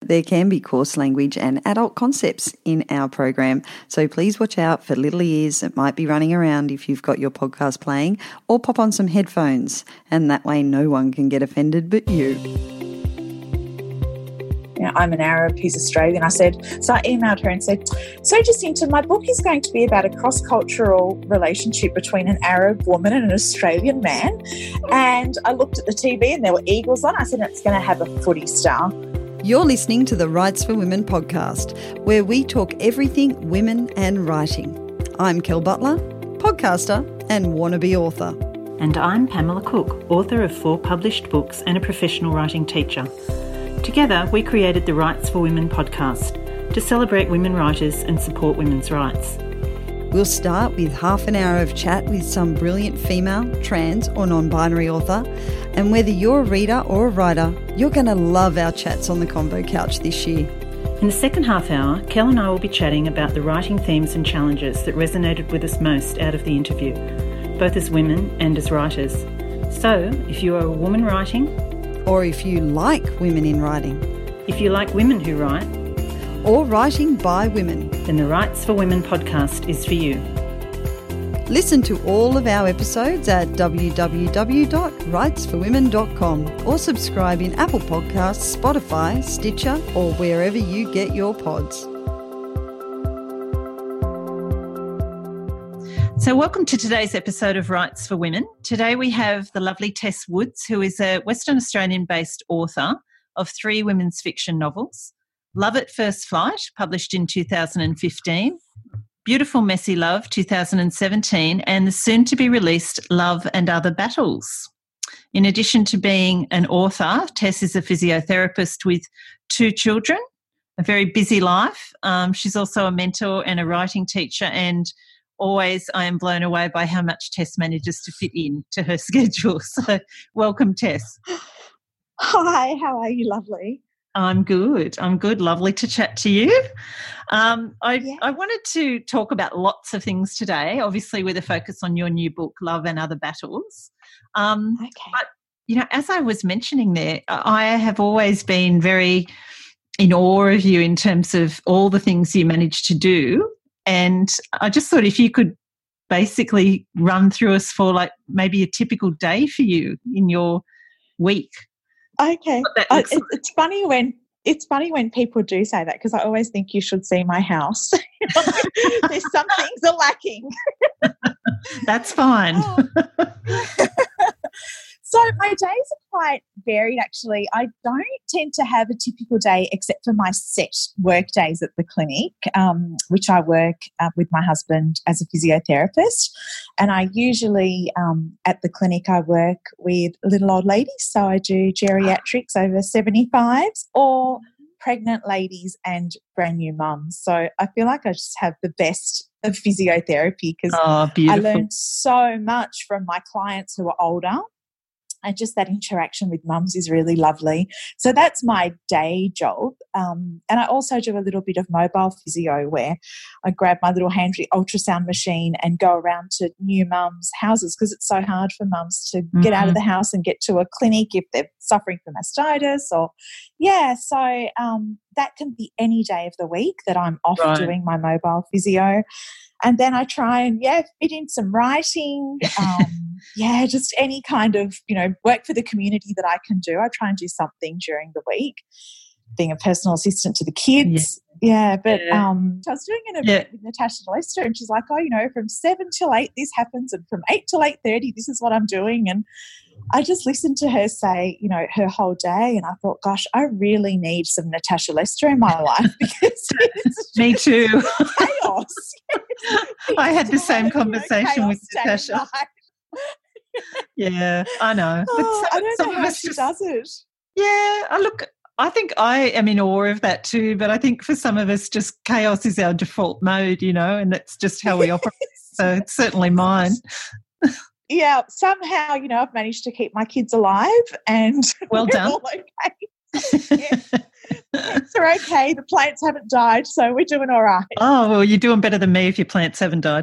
There can be coarse language and adult concepts in our program, so please watch out for little ears that might be running around if you've got your podcast playing, or pop on some headphones, and that way no one can get offended but you. I'm an Arab, he's Australian. So I emailed her and said, so Jacinta, my book is going to be about a cross-cultural relationship between an Arab woman and an Australian man. And I looked at the TV and there were eagles on. I said, it's going to have a footy star. You're listening to the Rights for Women podcast, where we talk everything women and writing. I'm Kel Butler, podcaster and wannabe author. And I'm Pamela Cook, author of 4 published books and a professional writing teacher. Together, we created the Rights for Women podcast to celebrate women writers and support women's rights. We'll start with half an hour of chat with some brilliant female, trans or non-binary author. And whether you're a reader or a writer, you're going to love our chats on the Convo Couch this year. In the second half hour, Kel and I will be chatting about the writing themes and challenges that resonated with us most out of the interview, both as women and as writers. So, if you are a woman writing, or if you like women in writing, if you like women who write, or writing by women, then the Rights for Women podcast is for you. Listen to all of our episodes at www.rightsforwomen.com or subscribe in Apple Podcasts, Spotify, Stitcher, or wherever you get your pods. So welcome to today's episode of Rights for Women. Today we have the lovely Tess Woods, who is a Western Australian-based author of 3 women's fiction novels. Love at First Flight, published in 2015, Beautiful Messy Love, 2017, and the soon-to-be-released Love and Other Battles. In addition to being an author, Tess is a physiotherapist with 2 children, a very busy life. She's also a mentor and a writing teacher, and always I am blown away by how much Tess manages to fit in to her schedule. So welcome, Tess. Hi, how are you, lovely? I'm good. Lovely to chat to you. I wanted to talk about lots of things today, obviously with a focus on your new book, Love and Other Battles. Okay. But, as I was mentioning there, I have always been very in awe of you in terms of all the things you managed to do. And I just thought if you could basically run through us for like maybe a typical day for you in your week. Okay. It's funny when people do say that, because I always think you should see my house. There's some things are lacking. That's fine. So my days are quite varied, actually. I don't tend to have a typical day except for my set work days at the clinic, which I work with my husband as a physiotherapist. And I usually, at the clinic, I work with little old ladies. So I do geriatrics over 75s or pregnant ladies and brand new mums. So I feel like I just have the best of physiotherapy, because I learned so much from my clients who are older. And just that interaction with mums is really lovely. So that's my day job. And I also do a little bit of mobile physio, where I grab my little handy ultrasound machine and go around to new mums' houses, because it's so hard for mums to get out of the house and get to a clinic if they're suffering from mastitis or, So that can be any day of the week that I'm off doing my mobile physio. And then I try and, fit in some writing, just any kind of, work for the community that I can do. I try and do something during the week, being a personal assistant to the kids. I was doing an event with Natasha Lester, and she's like, from 7 till 8 this happens, and from 8 till 8:30 this is what I'm doing. And I just listened to her say, her whole day, and I thought, gosh, I really need some Natasha Lester in my life, because it's me too. Chaos. I had the same conversation with Natasha. Yeah, I know. I don't know how she does it. Yeah, I think I am in awe of that too, but I think for some of us just chaos is our default mode, and that's just how we operate. So it's certainly mine. Yeah, somehow, I've managed to keep my kids alive, and well done. All okay. Plants are okay. The plants haven't died, so we're doing all right. Oh, well, you're doing better than me if your plants haven't died.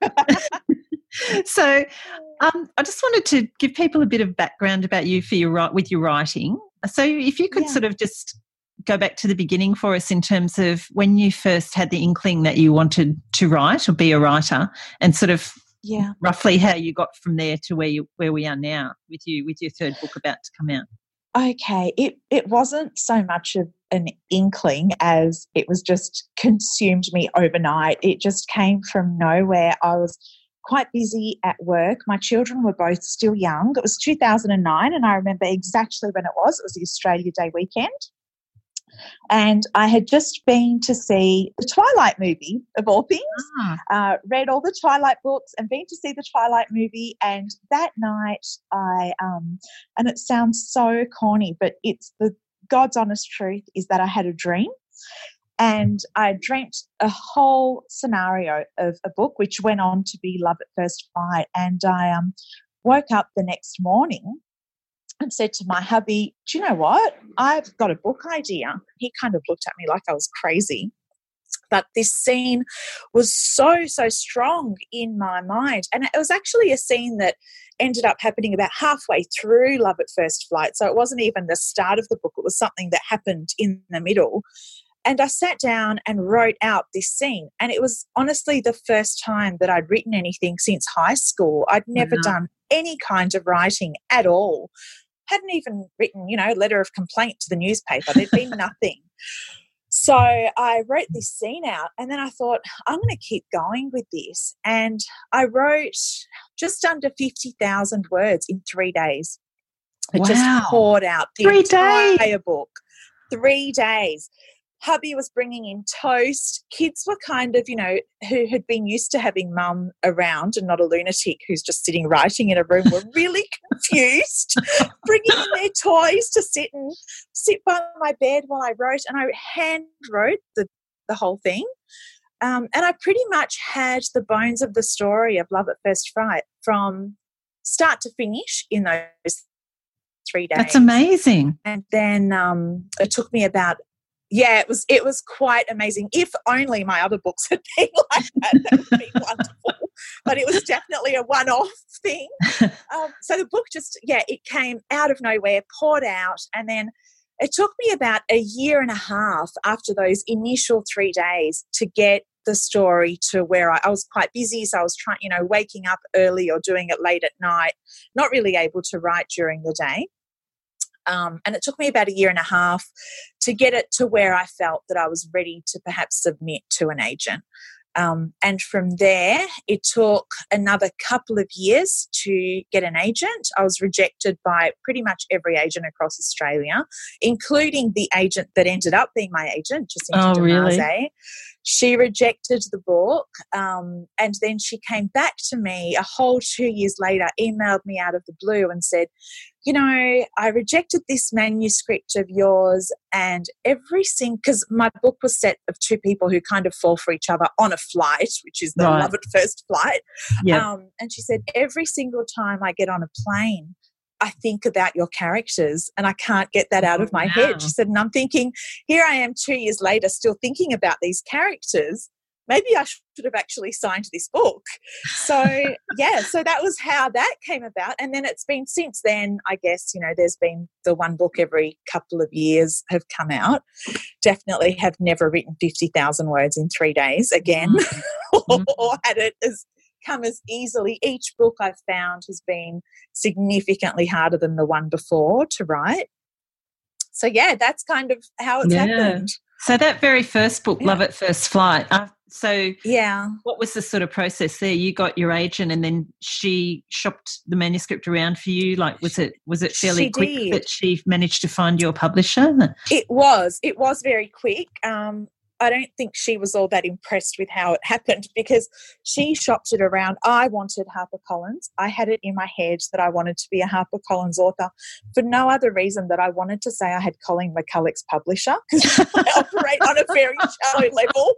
So I just wanted to give people a bit of background about you with your writing. So if you could sort of just go back to the beginning for us in terms of when you first had the inkling that you wanted to write or be a writer, and sort of roughly how you got from there to where we are now with your third book about to come out? Okay, it wasn't so much of an inkling as it was just consumed me overnight. It just came from nowhere. I was quite busy at work. My children were both still young. It was 2009, and I remember exactly when it was. It was the Australia Day weekend. And I had just been to see the Twilight movie, of all things, read all the Twilight books and been to see the Twilight movie. And that night and it sounds so corny, but it's the God's honest truth is that I had a dream. And I dreamt a whole scenario of a book, which went on to be Love at First Flight. And I woke up the next morning and said to my hubby, do you know what? I've got a book idea. He kind of looked at me like I was crazy. But this scene was so strong in my mind. And it was actually a scene that ended up happening about halfway through Love at First Flight. So it wasn't even the start of the book. It was something that happened in the middle. And I sat down and wrote out this scene. And it was honestly the first time that I'd written anything since high school. I'd never done any kind of writing at all. Hadn't even written, a letter of complaint to the newspaper. There'd been nothing. So I wrote this scene out, and then I thought, I'm going to keep going with this. And I wrote just under 50,000 words in 3 days. It just poured out the entire book. 3 days. Hubby was bringing in toast. Kids were kind of, who had been used to having mum around and not a lunatic who's just sitting writing in a room, were really confused, bringing in their toys to sit by my bed while I wrote. And I hand wrote the whole thing. And I pretty much had the bones of the story of Love at First Flight from start to finish in those 3 days. That's amazing. And then it took me about it was quite amazing. If only my other books had been like that would have been wonderful. But it was definitely a one-off thing. So the book just, it came out of nowhere, poured out, and then it took me about a year and a half after those initial 3 days to get the story to where I was quite busy. So I was trying, waking up early or doing it late at night, not really able to write during the day. And it took me about a year and a half to get it to where I felt that I was ready to perhaps submit to an agent. And from there, it took another couple of years to get an agent. I was rejected by pretty much every agent across Australia, including the agent that ended up being my agent, Jacinta Demarze. Really? She rejected the book, and then she came back to me a whole 2 years later, emailed me out of the blue and said, I rejected this manuscript of yours, and because my book was set of two people who kind of fall for each other on a flight, which is the Love at First Flight. Yep. And she said, every single time I get on a plane, I think about your characters and I can't get that out of my head. She said, and I'm thinking, here I am 2 years later still thinking about these characters. Maybe I should have actually signed this book. So, so that was how that came about. And then it's been since then, I guess, there's been the one book every couple of years have come out. Definitely have never written 50,000 words in 3 days again or had it come as easily. Each book I've found has been significantly harder than the one before to write. So, that's kind of how it's happened. So that very first book, Love at First Flight, what was the sort of process there? You got your agent and then she shopped the manuscript around for you? Like, was it fairly quick that she managed to find your publisher? It was very quick. I don't think she was all that impressed with how it happened because she shopped it around. I wanted HarperCollins. I had it in my head that I wanted to be a HarperCollins author for no other reason that I wanted to say I had Colleen McCulloch's publisher because I operate on a very shallow level.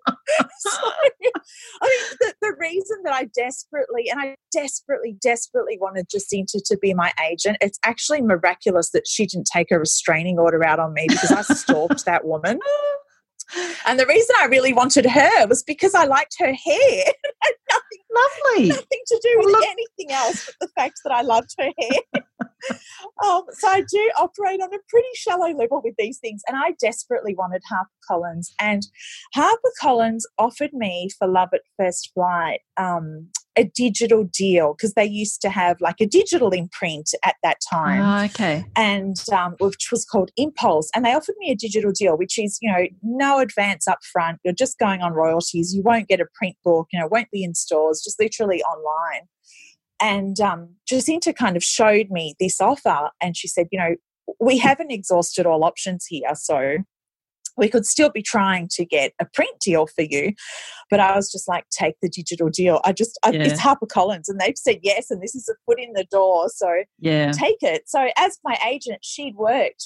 So, the reason that I desperately wanted Jacinta to be my agent, it's actually miraculous that she didn't take a restraining order out on me because I stalked that woman. And the reason I really wanted her was because I liked her hair. It had nothing to do with anything else but the fact that I loved her hair. So I do operate on a pretty shallow level with these things, and I desperately wanted HarperCollins, and HarperCollins offered me for Love at First Flight a digital deal, because they used to have like a digital imprint at that time. Oh, okay. And which was called Impulse, and they offered me a digital deal, which is, no advance up front. You're just going on royalties. You won't get a print book, it won't be in stores, just literally online. And Jacinta kind of showed me this offer, and she said, we haven't exhausted all options here, so we could still be trying to get a print deal for you. But I was just like, take the digital deal. It's HarperCollins, and they've said yes, and this is a foot in the door, so take it. So as my agent, she'd worked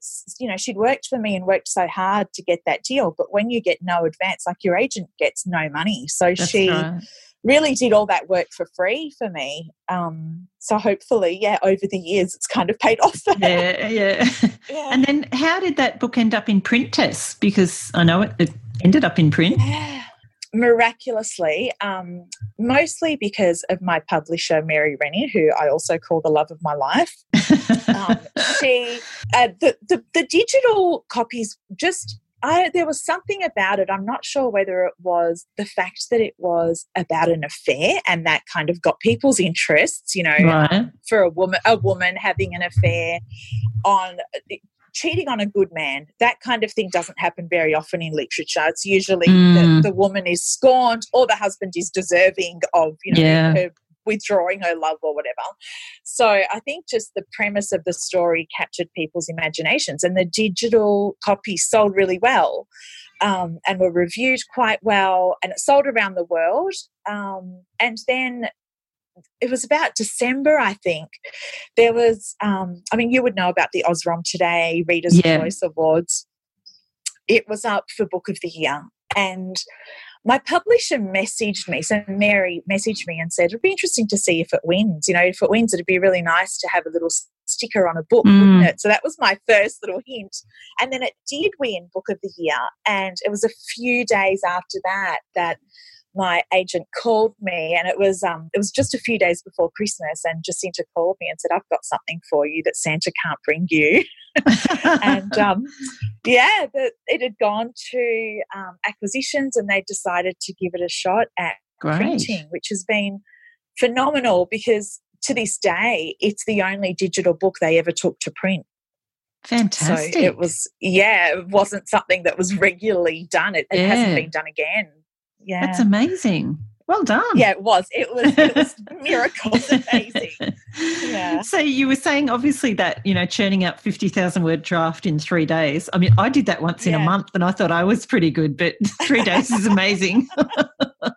for me and worked so hard to get that deal. But when you get no advance, like, your agent gets no money. So she really did all that work for free for me. So hopefully, over the years it's kind of paid off. Yeah. And then how did that book end up in print, Tess? Because I know it ended up in print. Yeah. Miraculously, mostly because of my publisher, Mary Rennie, who I also call the love of my life. She, the digital copies just... there was something about it. I'm not sure whether it was the fact that it was about an affair, and that kind of got people's interests, for a woman having an affair, on cheating on a good man. That kind of thing doesn't happen very often in literature. It's usually the woman is scorned, or the husband is deserving of, her withdrawing her love or whatever. So I think just the premise of the story captured people's imaginations, and the digital copy sold really well, and were reviewed quite well, and it sold around the world. And then it was about December, I think. There was, you would know about the Osram Today Readers' Choice Awards. It was up for Book of the Year, and my publisher messaged me. So Mary messaged me and said, it'd be interesting to see if it wins. If it wins, it'd be really nice to have a little sticker on a book, wouldn't it? So that was my first little hint. And then it did win Book of the Year. And it was a few days after that my agent called me, and it was just a few days before Christmas, and Jacinta called me and said, I've got something for you that Santa can't bring you. And it had gone to acquisitions, and they decided to give it a shot at printing, which has been phenomenal, because to this day it's the only digital book they ever took to print. Fantastic. So it wasn't something that was regularly done. It hasn't been done again. Yeah. That's amazing. Well done. Yeah, it was. It was miracles. Amazing. Yeah. So you were saying, obviously, that, churning out 50,000 word draft in 3 days. I mean, I did that once in a month, and I thought I was pretty good, but 3 days is amazing. But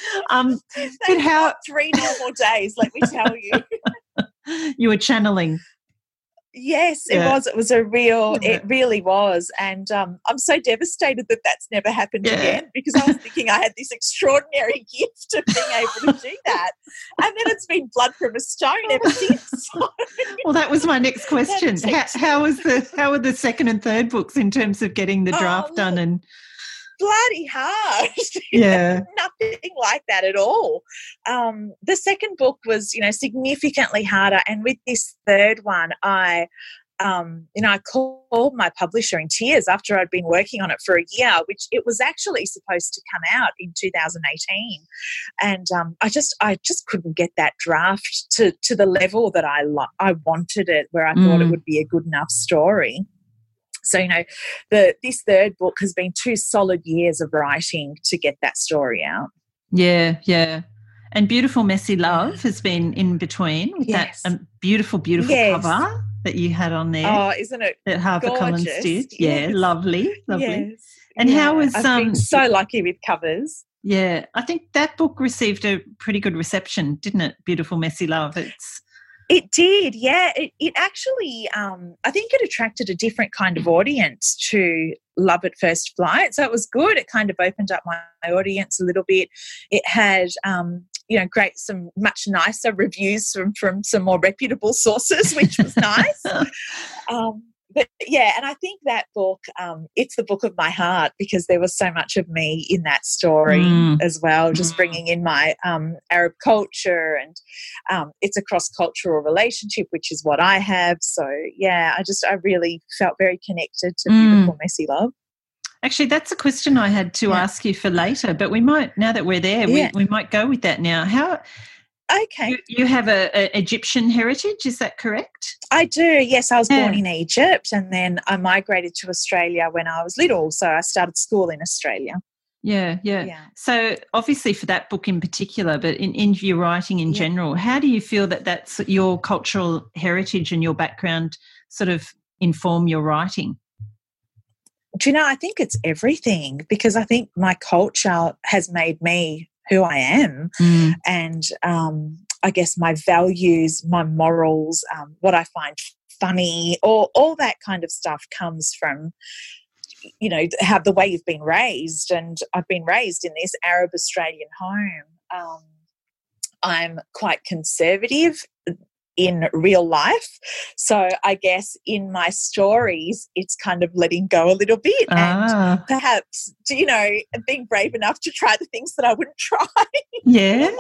how 3 normal days, let me tell you. You were channeling. Yes, it was. It was it really was. And I'm so devastated that that's never happened again, because I was thinking I had this extraordinary gift of being able to do that. And then it's been blood from a stone ever since. Well, that was my next question. How were the second and third books in terms of getting the draft done? And bloody hard. Yeah. Nothing like that at all. The second book was, significantly harder. And with this third one, I called my publisher in tears after I'd been working on it for a year, which it was actually supposed to come out in 2018. And I just couldn't get that draft to the level that I wanted it, where I thought it would be a good enough story. So, this third book has been 2 solid years of writing to get that story out. Yeah, yeah. And Beautiful Messy Love has been in between with that beautiful cover that you had on there. Oh, isn't it that HarperCollins did. Yes. Yeah, lovely. Yes. And how was... I've been so lucky with covers. Yeah, I think that book received a pretty good reception, didn't it? Beautiful Messy Love. It did, yeah. It actually, I think it attracted a different kind of audience to Love at First Flight. So it was good. It kind of opened up my audience a little bit. It had, some much nicer reviews from some more reputable sources, which was nice. But yeah, and I think that book, it's the book of my heart because there was so much of me in that story as well, just bringing in my Arab culture, and it's a cross-cultural relationship, which is what I have. So yeah, I really felt very connected to Beautiful Messy Love. Actually, that's a question I had to ask you for later, but we might, now that we're there, we might go with that now. Okay. You have a Egyptian heritage, is that correct? I do, yes. I was born in Egypt, and then I migrated to Australia when I was little, so I started school in Australia. Yeah. So obviously for that book in particular, but in your writing in general, how do you feel that that's your cultural heritage and your background sort of inform your writing? Do you know, I think it's everything, because I think my culture has made me who I am, and I guess my values, my morals, what I find funny, all that kind of stuff comes from, you know, how the way you've been raised. And I've been raised in this Arab Australian home. I'm quite conservative in real life. So I guess in my stories, it's kind of letting go a little bit and perhaps, you know, being brave enough to try the things that I wouldn't try in real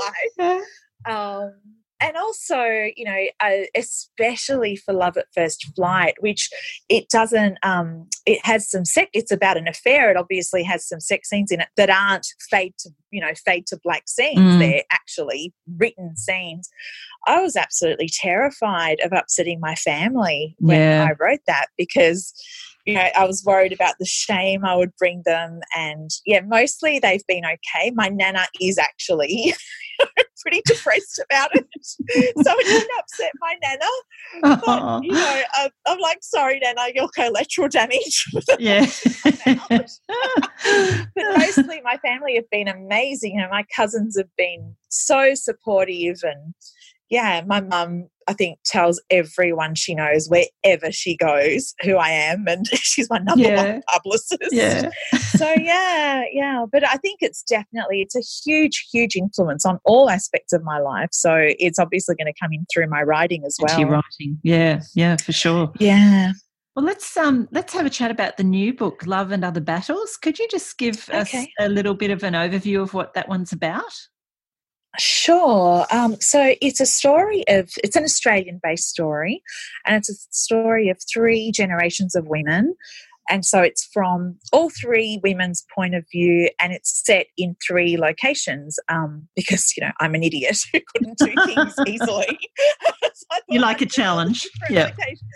life. And also, you know, especially for Love at First Flight, which it doesn't, it has some it's about an affair. It obviously has some sex scenes in it that aren't fade to black scenes. They're actually written scenes. I was absolutely terrified of upsetting my family when I wrote that, because, you know, I was worried about the shame I would bring them. And mostly they've been okay. My nana is actually pretty depressed about it, so it didn't upset my nana. But, you know, I'm like, sorry, Nana, your collateral damage. But mostly my family have been amazing. You know, my cousins have been so supportive, and my mum, I think, tells everyone she knows wherever she goes who I am, and she's my number one publicist. So but I think it's a huge, huge influence on all aspects of my life. So it's obviously going to come in through my writing as well. Your writing, for sure. Yeah. Well, let's have a chat about the new book, Love and Other Battles. Could you just give us a little bit of an overview of what that one's about? Sure. So it's it's an Australian-based story, and it's a story of 3 generations of women. And so it's from all 3 women's point of view, and it's set in 3 locations, because, you know, I'm an idiot who couldn't do things easily. So you like a challenge. Yes,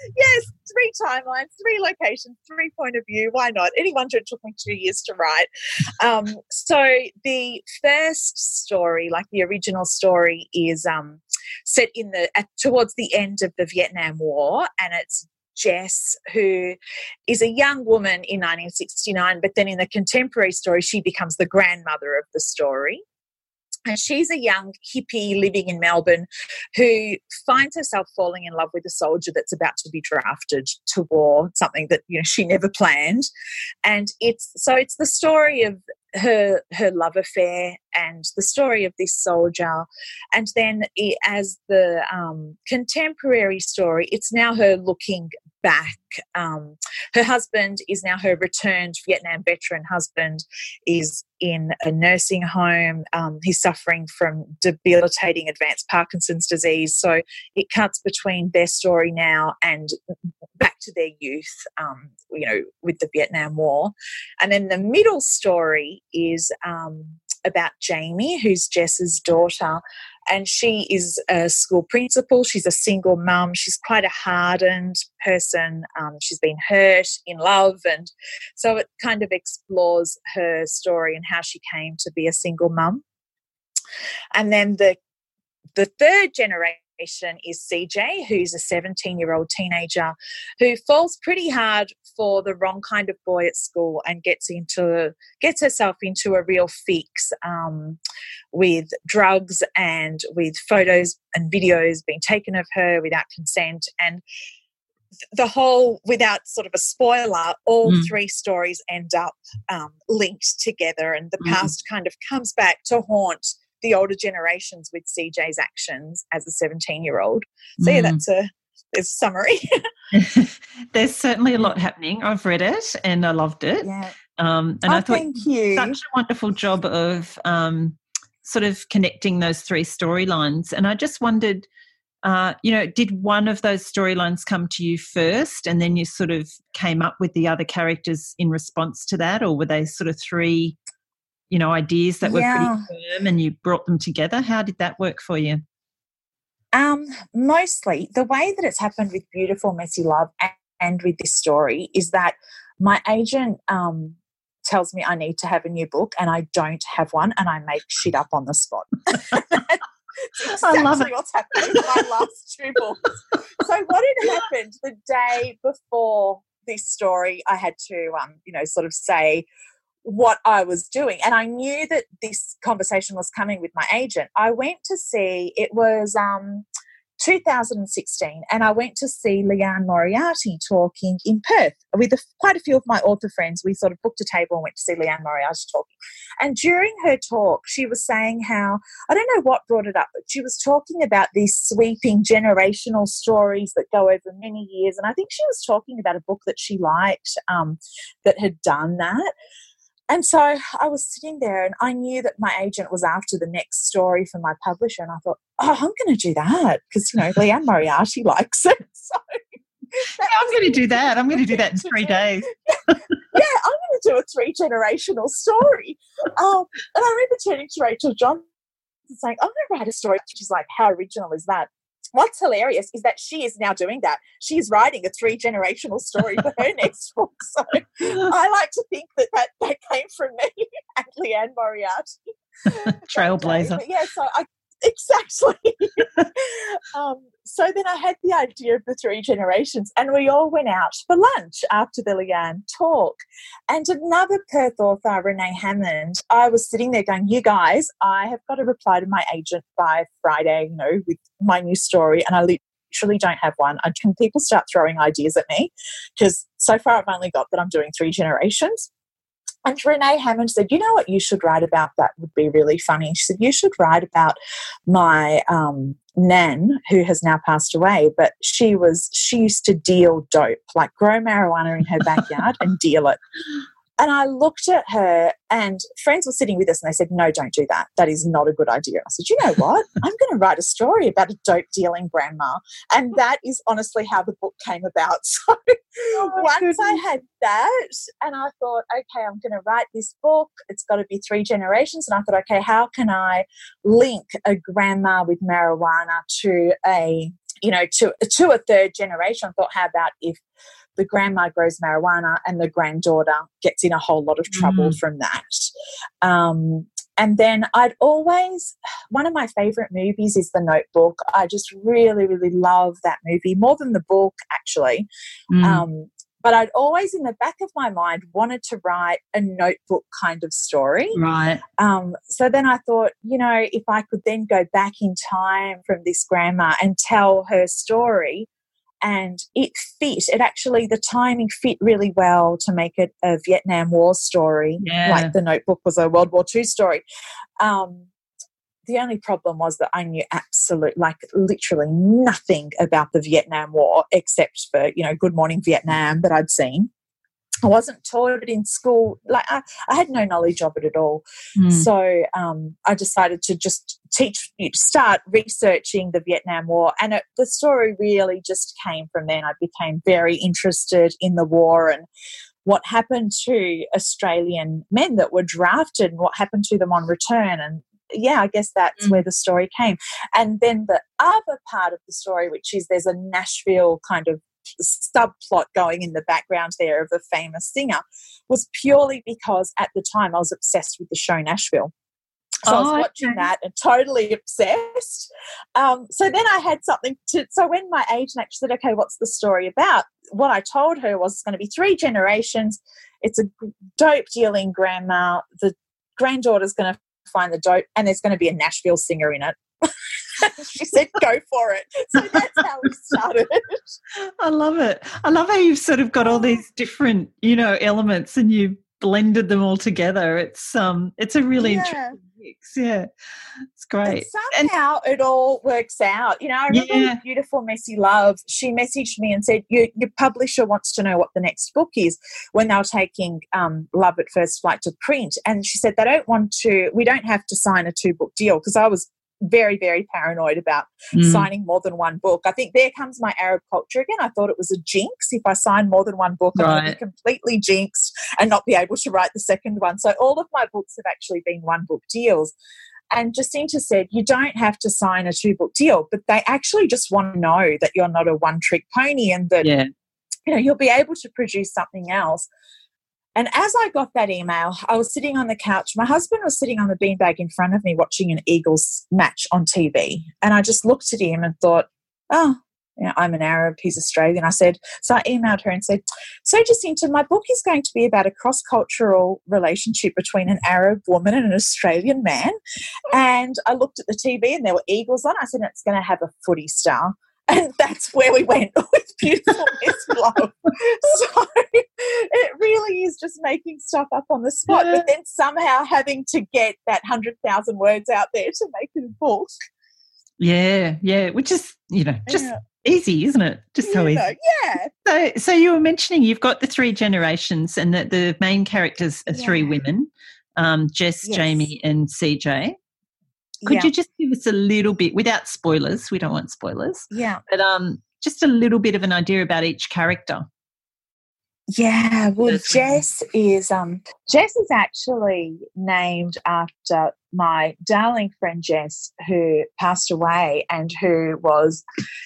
3 timelines, 3 locations, 3 point of view. Why not? Any wonder it took me 2 years to write. So the first story, like the original story, is set in towards the end of the Vietnam War, and it's Jess, who is a young woman in 1969, but then in the contemporary story, she becomes the grandmother of the story. And she's a young hippie living in Melbourne who finds herself falling in love with a soldier that's about to be drafted to war, something that, you know, she never planned. And it's the story of her love affair and the story of this soldier. And then as the contemporary story, it's now her looking back. Her husband is now her returned Vietnam veteran husband, is in a nursing home. He's suffering from debilitating advanced Parkinson's disease. So it cuts between their story now and back to their youth, you know, with the Vietnam War. And then the middle story is about Jamie, who's Jess's daughter, and she is a school principal. She's a single mum. She's quite a hardened person. She's been hurt in love, and so it kind of explores her story and how she came to be a single mum. And then the third generation is CJ, who's a 17-year-old teenager who falls pretty hard for the wrong kind of boy at school and gets herself into a real fix with drugs and with photos and videos being taken of her without consent. And the whole, without sort of a spoiler, all 3 stories end up linked together, and the past kind of comes back to haunt the older generations with CJ's actions as a 17-year-old. So that's there's a summary. There's certainly a lot happening. I've read it and I loved it. Yeah. And I thought thank you. Such a wonderful job of sort of connecting those three storylines. And I just wondered, did one of those storylines come to you first and then you sort of came up with the other characters in response to that, or were they sort of three, ideas that were pretty firm and you brought them together? How did that work for you? Mostly the way that it's happened with Beautiful Messy Love and with this story is that my agent tells me I need to have a new book and I don't have one, and I make shit up on the spot. Exactly I love it. What's happened with my last two books. So what had happened the day before this story, I had to, sort of say what I was doing. And I knew that this conversation was coming with my agent. I went to see, it was 2016, and I went to see Leanne Moriarty talking in Perth with quite a few of my author friends. We sort of booked a table and went to see Leanne Moriarty talking. And during her talk, she was saying how, I don't know what brought it up, but she was talking about these sweeping generational stories that go over many years. And I think she was talking about a book that she liked that had done that. And so I was sitting there and I knew that my agent was after the next story for my publisher, and I thought, I'm going to do that because, Leanne Moriarty likes it. So I'm going to do that. I'm going to do that in 3 days. I'm going to do a 3-generational story. And I remember turning to Rachel Johnson and saying, I'm going to write a story. She's like, how original is that? What's hilarious is that she is now doing that. She is writing a 3-generational story for her next book. So I like to think that came from me and Leanne Moriarty. Trailblazer. Exactly. So then I had the idea of the 3 generations, and we all went out for lunch after the Leanne talk. And another Perth author, Renee Hammond, I was sitting there going, you guys, I have got to reply to my agent by Friday, with my new story, and I literally don't have one. Can people start throwing ideas at me? Because so far I've only got that I'm doing 3 generations. And Renee Hammond said, you know what you should write about that would be really funny? She said, you should write about my nan, who has now passed away, but she used to deal dope, like grow marijuana in her backyard and deal it. And I looked at her, and friends were sitting with us and they said, no, don't do that. That is not a good idea. I said, you know what? I'm going to write a story about a dope dealing grandma. And that is honestly how the book came about. So once I had that, and I thought, okay, I'm going to write this book. It's got to be 3 generations. And I thought, okay, how can I link a grandma with marijuana to a 3rd generation? I thought, how about if the grandma grows marijuana and the granddaughter gets in a whole lot of trouble from that. And then one of my favourite movies is The Notebook. I just really, really love that movie, more than the book actually. But I'd always in the back of my mind wanted to write a notebook kind of story. Right. So then I thought, if I could then go back in time from this grandma and tell her story, and the timing fit really well to make it a Vietnam War story, like The Notebook was a World War II story. The only problem was that I knew literally nothing about the Vietnam War except for, Good Morning Vietnam that I'd seen. I wasn't taught it in school. I had no knowledge of it at all. So I decided to just start researching the Vietnam War. And the story really just came from then. I became very interested in the war and what happened to Australian men that were drafted and what happened to them on return. And I guess that's where the story came. And then the other part of the story, which is there's a Nashville kind of subplot going in the background there of a famous singer, was purely because at the time I was obsessed with the show Nashville. So I was watching that and totally obsessed. So then I had something so when my agent actually said, okay, what's the story about? What I told her was it's going to be 3 generations. It's a dope dealing grandma. The granddaughter's going to find the dope and there's going to be a Nashville singer in it. She said, go for it. So that's how we started. I love it. I love how you've sort of got all these different, elements and you blended them all together. It's a really interesting Yeah, it's great. And somehow it all works out. I remember Beautiful Messy Love. She messaged me and said, your publisher wants to know what the next book is when they were taking Love at First Flight to print. And she said, we don't have to sign a 2-book deal, because I was very, very paranoid about signing more than one book. I think there comes my Arab culture again. I thought it was a jinx. If I sign more than one book, I'm going to be completely jinxed and not be able to write the second one. So all of my books have actually been 1-book deals. And Jacinta said, you don't have to sign a 2-book deal, but they actually just want to know that you're not a one-trick pony and that you'll be able to produce something else. And as I got that email, I was sitting on the couch. My husband was sitting on the beanbag in front of me watching an Eagles match on TV. And I just looked at him and thought, I'm an Arab, he's Australian. So I emailed her and said, so Jacinta, my book is going to be about a cross-cultural relationship between an Arab woman and an Australian man. And I looked at the TV and there were Eagles on. I said, it's going to have a footy star. And that's where we went with Beautiful Messy Love. So it really is just making stuff up on the spot, but then somehow having to get that 100,000 words out there to make it a book. Yeah, which is, just easy, isn't it? Just so easy. Yeah. So you were mentioning you've got the 3 generations and that the main characters are 3 women, Jess, Jamie and CJ. Could you just give us a little bit, without spoilers, we don't want spoilers, but just a little bit of an idea about each character? Yeah, well, Jess is actually named after my darling friend Jess, who passed away and who was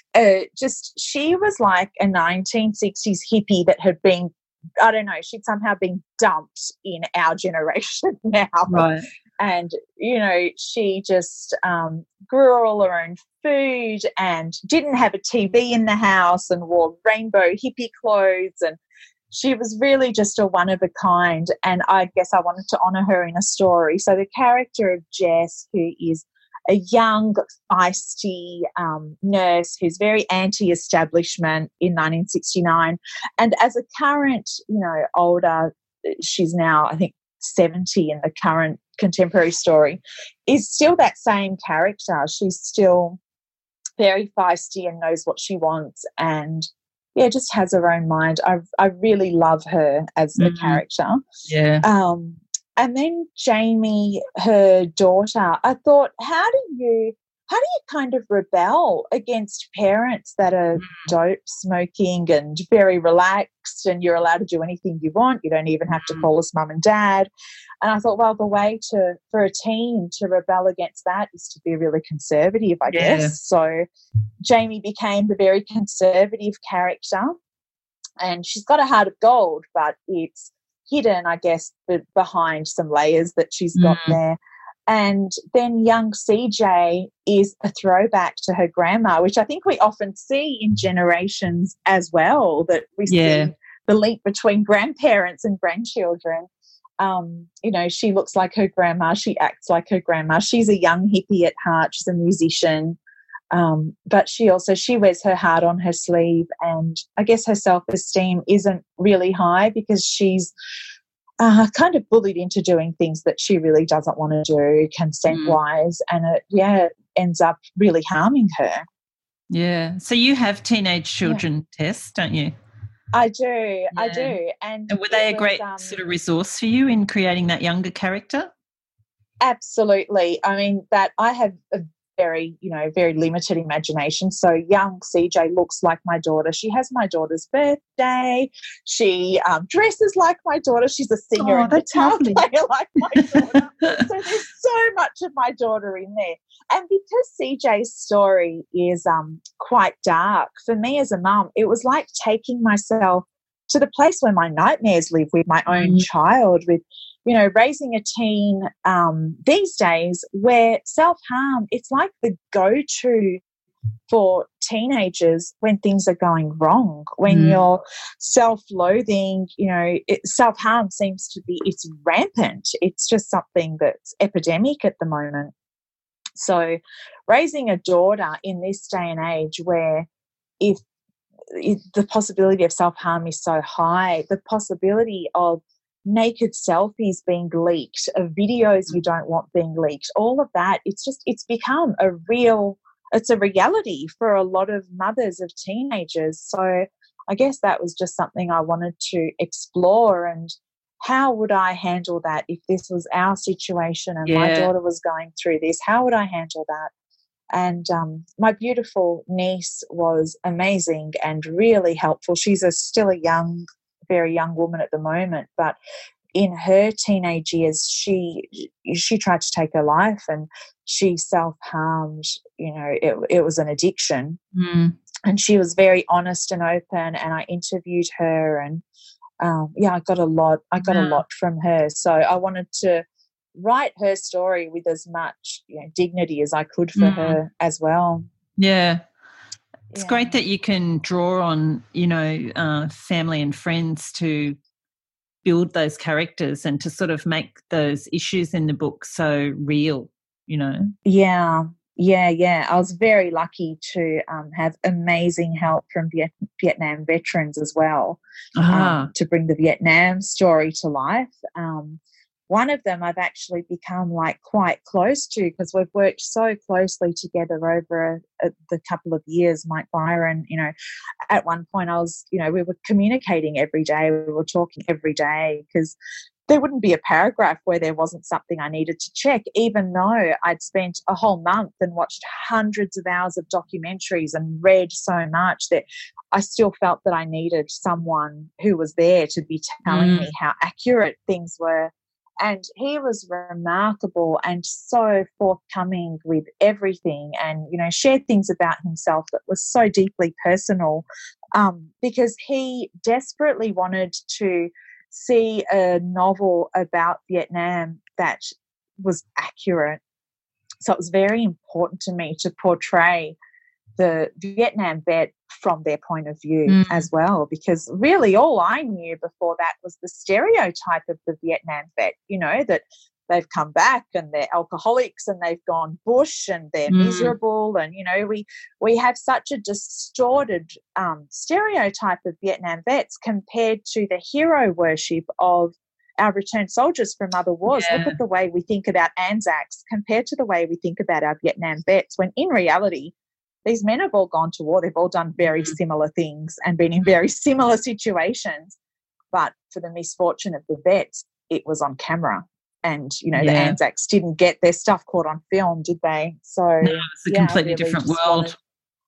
she was like a 1960s hippie that had been, I don't know, she'd somehow been dumped in our generation now. Right. And, she just grew all her own food and didn't have a TV in the house and wore rainbow hippie clothes. And she was really just a one of a kind. And I guess I wanted to honour her in a story. So the character of Jess, who is a young, feisty nurse who's very anti-establishment in 1969. And as a current, older, she's now, I think, 70 in the current contemporary story, is still that same character. She's still very feisty and knows what she wants and, just has her own mind. I really love her as a character. Yeah. And then Jamie, her daughter, I thought, how do you kind of rebel against parents that are dope smoking and very relaxed and you're allowed to do anything you want? You don't even have to call us mum and dad. And I thought, well, the way for a teen to rebel against that is to be really conservative, I guess. So Jamie became the very conservative character, and she's got a heart of gold, but it's hidden, I guess, behind some layers that she's got there. And then young CJ is a throwback to her grandma, which I think we often see in generations as well, that we see the link between grandparents and grandchildren. She looks like her grandma. She acts like her grandma. She's a young hippie at heart. She's a musician. But she wears her heart on her sleeve, and I guess her self-esteem isn't really high because she's kind of bullied into doing things that she really doesn't want to do consent-wise, and it ends up really harming her. Yeah. So you have teenage children, Tess, don't you? I do. And were they a great sort of resource for you in creating that younger character? Absolutely. I mean, that I have a very limited imagination. So young CJ looks like my daughter. She has my daughter's birthday. She dresses like my daughter. She's a singer and guitar player like my daughter. So there's so much of my daughter in there. And because CJ's story is quite dark, for me as a mum, it was like taking myself to the place where my nightmares live with my own child, with raising a teen these days where self-harm, it's like the go-to for teenagers when things are going wrong, when you're self-loathing, self-harm seems to be, it's rampant. It's just something that's epidemic at the moment. So raising a daughter in this day and age where if the possibility of self-harm is so high, the possibility of naked selfies being leaked, of videos you don't want being leaked, all of that. It's become it's a reality for a lot of mothers of teenagers. So I guess that was just something I wanted to explore, and how would I handle that if this was our situation and my daughter was going through this? How would I handle that? And my beautiful niece was amazing and really helpful. She's still a very young woman at the moment, but in her teenage years, she tried to take her life, and she self-harmed. It was an addiction. And she was very honest and open, and I interviewed her, and I got a lot from her. So I wanted to write her story with as much dignity as I could for her as well. It's great that you can draw on family and friends to build those characters and to sort of make those issues in the book so real. I was very lucky to have amazing help from Vietnam veterans as well, to bring the Vietnam story to life. One of them I've actually become quite close to, because we've worked so closely together over the couple of years. Mike Byron, at one point we were communicating every day. We were talking every day, because there wouldn't be a paragraph where there wasn't something I needed to check, even though I'd spent a whole month and watched hundreds of hours of documentaries and read so much that I still felt that I needed someone who was there to be telling me how accurate things were. And he was remarkable and so forthcoming with everything, and, shared things about himself that was so deeply personal, because he desperately wanted to see a novel about Vietnam that was accurate. So it was very important to me to portray the Vietnam vet from their point of view as well, because really all I knew before that was the stereotype of the Vietnam vet, that they've come back and they're alcoholics and they've gone bush and they're miserable, and we have such a distorted stereotype of Vietnam vets compared to the hero worship of our returned soldiers from other wars. Look at the way we think about Anzacs compared to the way we think about our Vietnam vets, when in reality these men have all gone to war. They've all done very similar things and been in very similar situations. But for the misfortune of the vets, it was on camera. And, the Anzacs didn't get their stuff caught on film, did they? So no, it's a completely different world.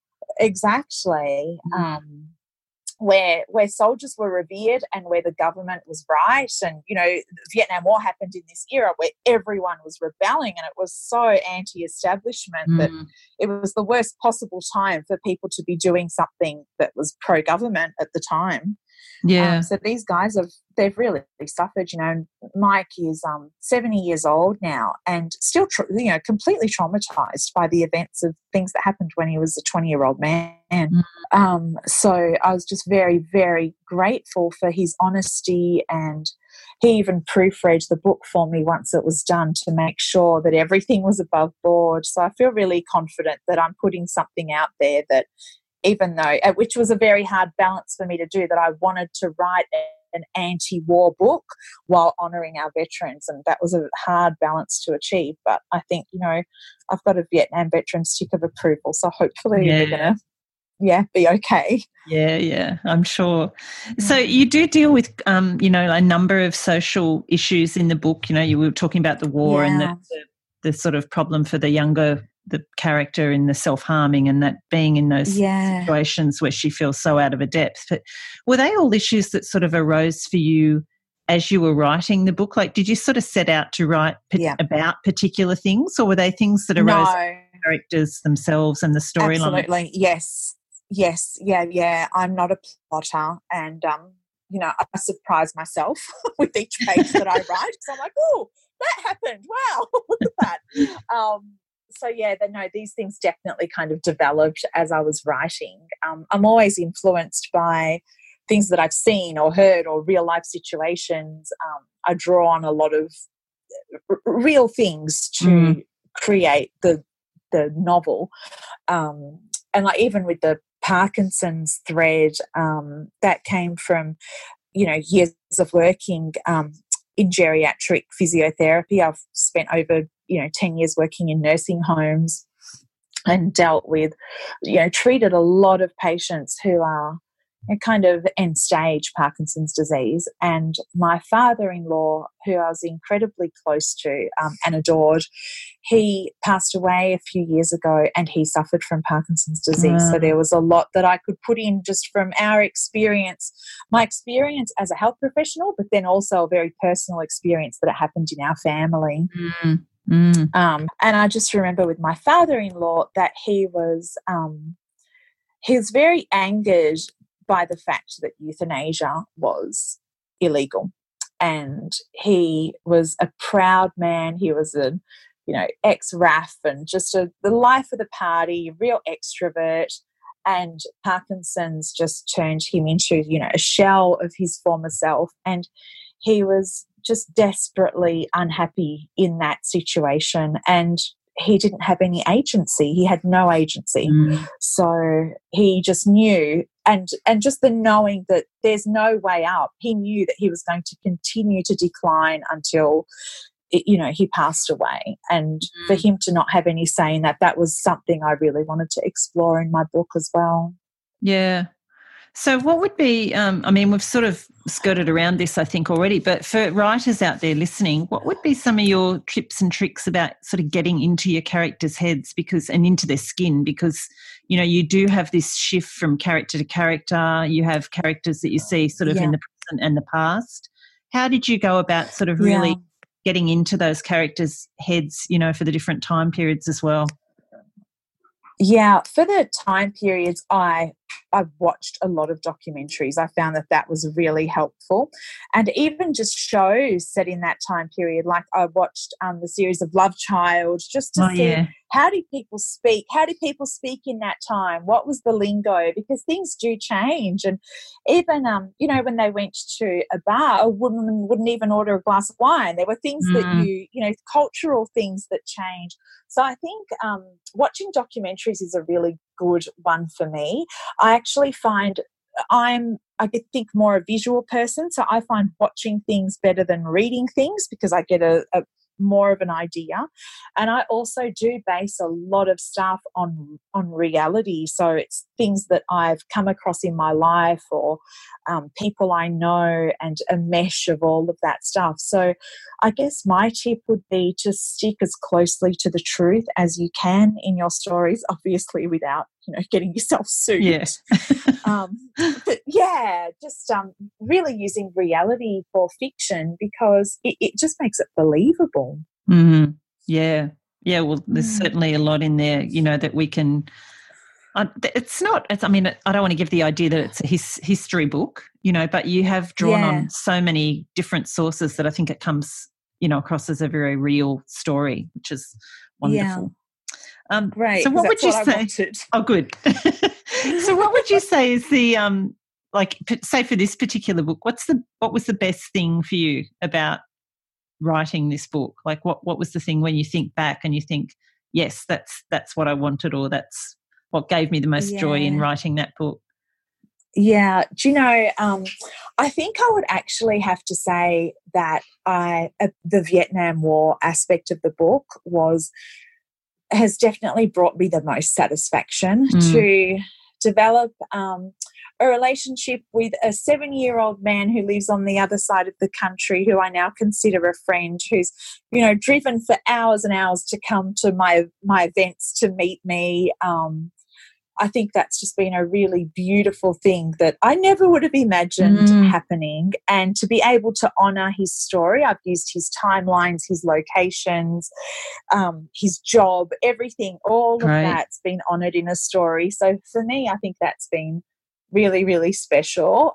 Exactly. Where soldiers were revered and where the government was right. And, the Vietnam War happened in this era where everyone was rebelling, and it was so anti-establishment that it was the worst possible time for people to be doing something that was pro-government at the time. So these guys they've really suffered. Mike is 70 years old now and still, completely traumatized by the events of things that happened when he was a 20-year-old man. So I was just very, very grateful for his honesty, and he even proofread the book for me once it was done to make sure that everything was above board. So I feel really confident that I'm putting something out there that, even though, which was a very hard balance for me to do, that I wanted to write an anti-war book while honouring our veterans, and that was a hard balance to achieve. But I think, I've got a Vietnam veteran stick of approval, so hopefully we're going to be okay. Yeah, I'm sure. So you do deal with, a number of social issues in the book. You were talking about the war and the sort of problem for the character in the self-harming, and that being in those situations where she feels so out of her depth. But were they all issues that sort of arose for you as you were writing the book? Did you sort of set out to write about particular things, or were they things that arose from the characters themselves and the storyline? Absolutely, yes. Yeah. I'm not a plotter, and, I surprise myself with each page that I write. So I'm like, oh, that happened. Wow, look at that. These things definitely kind of developed as I was writing. I'm always influenced by things that I've seen or heard or real life situations. I draw on a lot of real things to create the novel. And even with the Parkinson's thread, that came from, years of working in geriatric physiotherapy. I've spent over 10 years working in nursing homes and dealt with, treated a lot of patients who are kind of end stage Parkinson's disease. And my father-in-law, who I was incredibly close to and adored, he passed away a few years ago, and he suffered from Parkinson's disease. So there was a lot that I could put in just from our experience, my experience as a health professional, but then also a very personal experience that happened in our family. And I just remember with my father-in-law that he was very angered by the fact that euthanasia was illegal. And he was a proud man. He was a, ex-RAF and just the life of the party, real extrovert. And Parkinson's just turned him into, a shell of his former self. And he was just desperately unhappy in that situation. And he didn't have any agency. He had no agency. So he just knew, and just the knowing that there's no way up, he knew that he was going to continue to decline until, he passed away. And for him to not have any say in that was something I really wanted to explore in my book as well. Yeah. So what would be, we've sort of skirted around this, I think, already, but for writers out there listening, what would be some of your tips and tricks about sort of getting into your characters' heads and into their skin? Because, you do have this shift from character to character. You have characters that you see sort of in the present and the past. How did you go about sort of really getting into those characters' heads, for the different time periods as well? Yeah, for the time periods, I watched a lot of documentaries. I found that was really helpful. And even just shows set in that time period, like I watched the series of Love Child, just to see how did people speak? How did people speak in that time? What was the lingo? Because things do change. And even, when they went to a bar, a woman wouldn't even order a glass of wine. There were things that cultural things that change. So I think watching documentaries is a really good one for me. I actually find I think more a visual person, so I find watching things better than reading things because I get a more of an idea. And I also do base a lot of stuff on reality. So it's things that I've come across in my life or people I know, and a mesh of all of that stuff. So I guess my tip would be to stick as closely to the truth as you can in your stories, obviously without getting yourself sued. Yes. But just really using reality for fiction because it just makes it believable. Mm-hmm. Yeah. Yeah, well, there's certainly a lot in there, that we can I don't want to give the idea that it's a history book, but you have drawn on so many different sources that I think it comes, across as a very real story, which is wonderful. Great. So what would you say? Oh, good. So what would you say is the say for this particular book, what was the best thing for you about writing this book? Like what was the thing when you think back and you think, yes, that's what I wanted, or that's what gave me the most joy in writing that book? Yeah. Do you know, I think I would actually have to say that the Vietnam War aspect of the book has definitely brought me the most satisfaction to develop a relationship with a 7-year-old man who lives on the other side of the country, who I now consider a friend, who's, driven for hours and hours to come to my events to meet me. I think that's just been a really beautiful thing that I never would have imagined happening. And to be able to honour his story, I've used his timelines, his locations, his job, everything, all of that's been honoured in a story. So for me, I think that's been really, really special.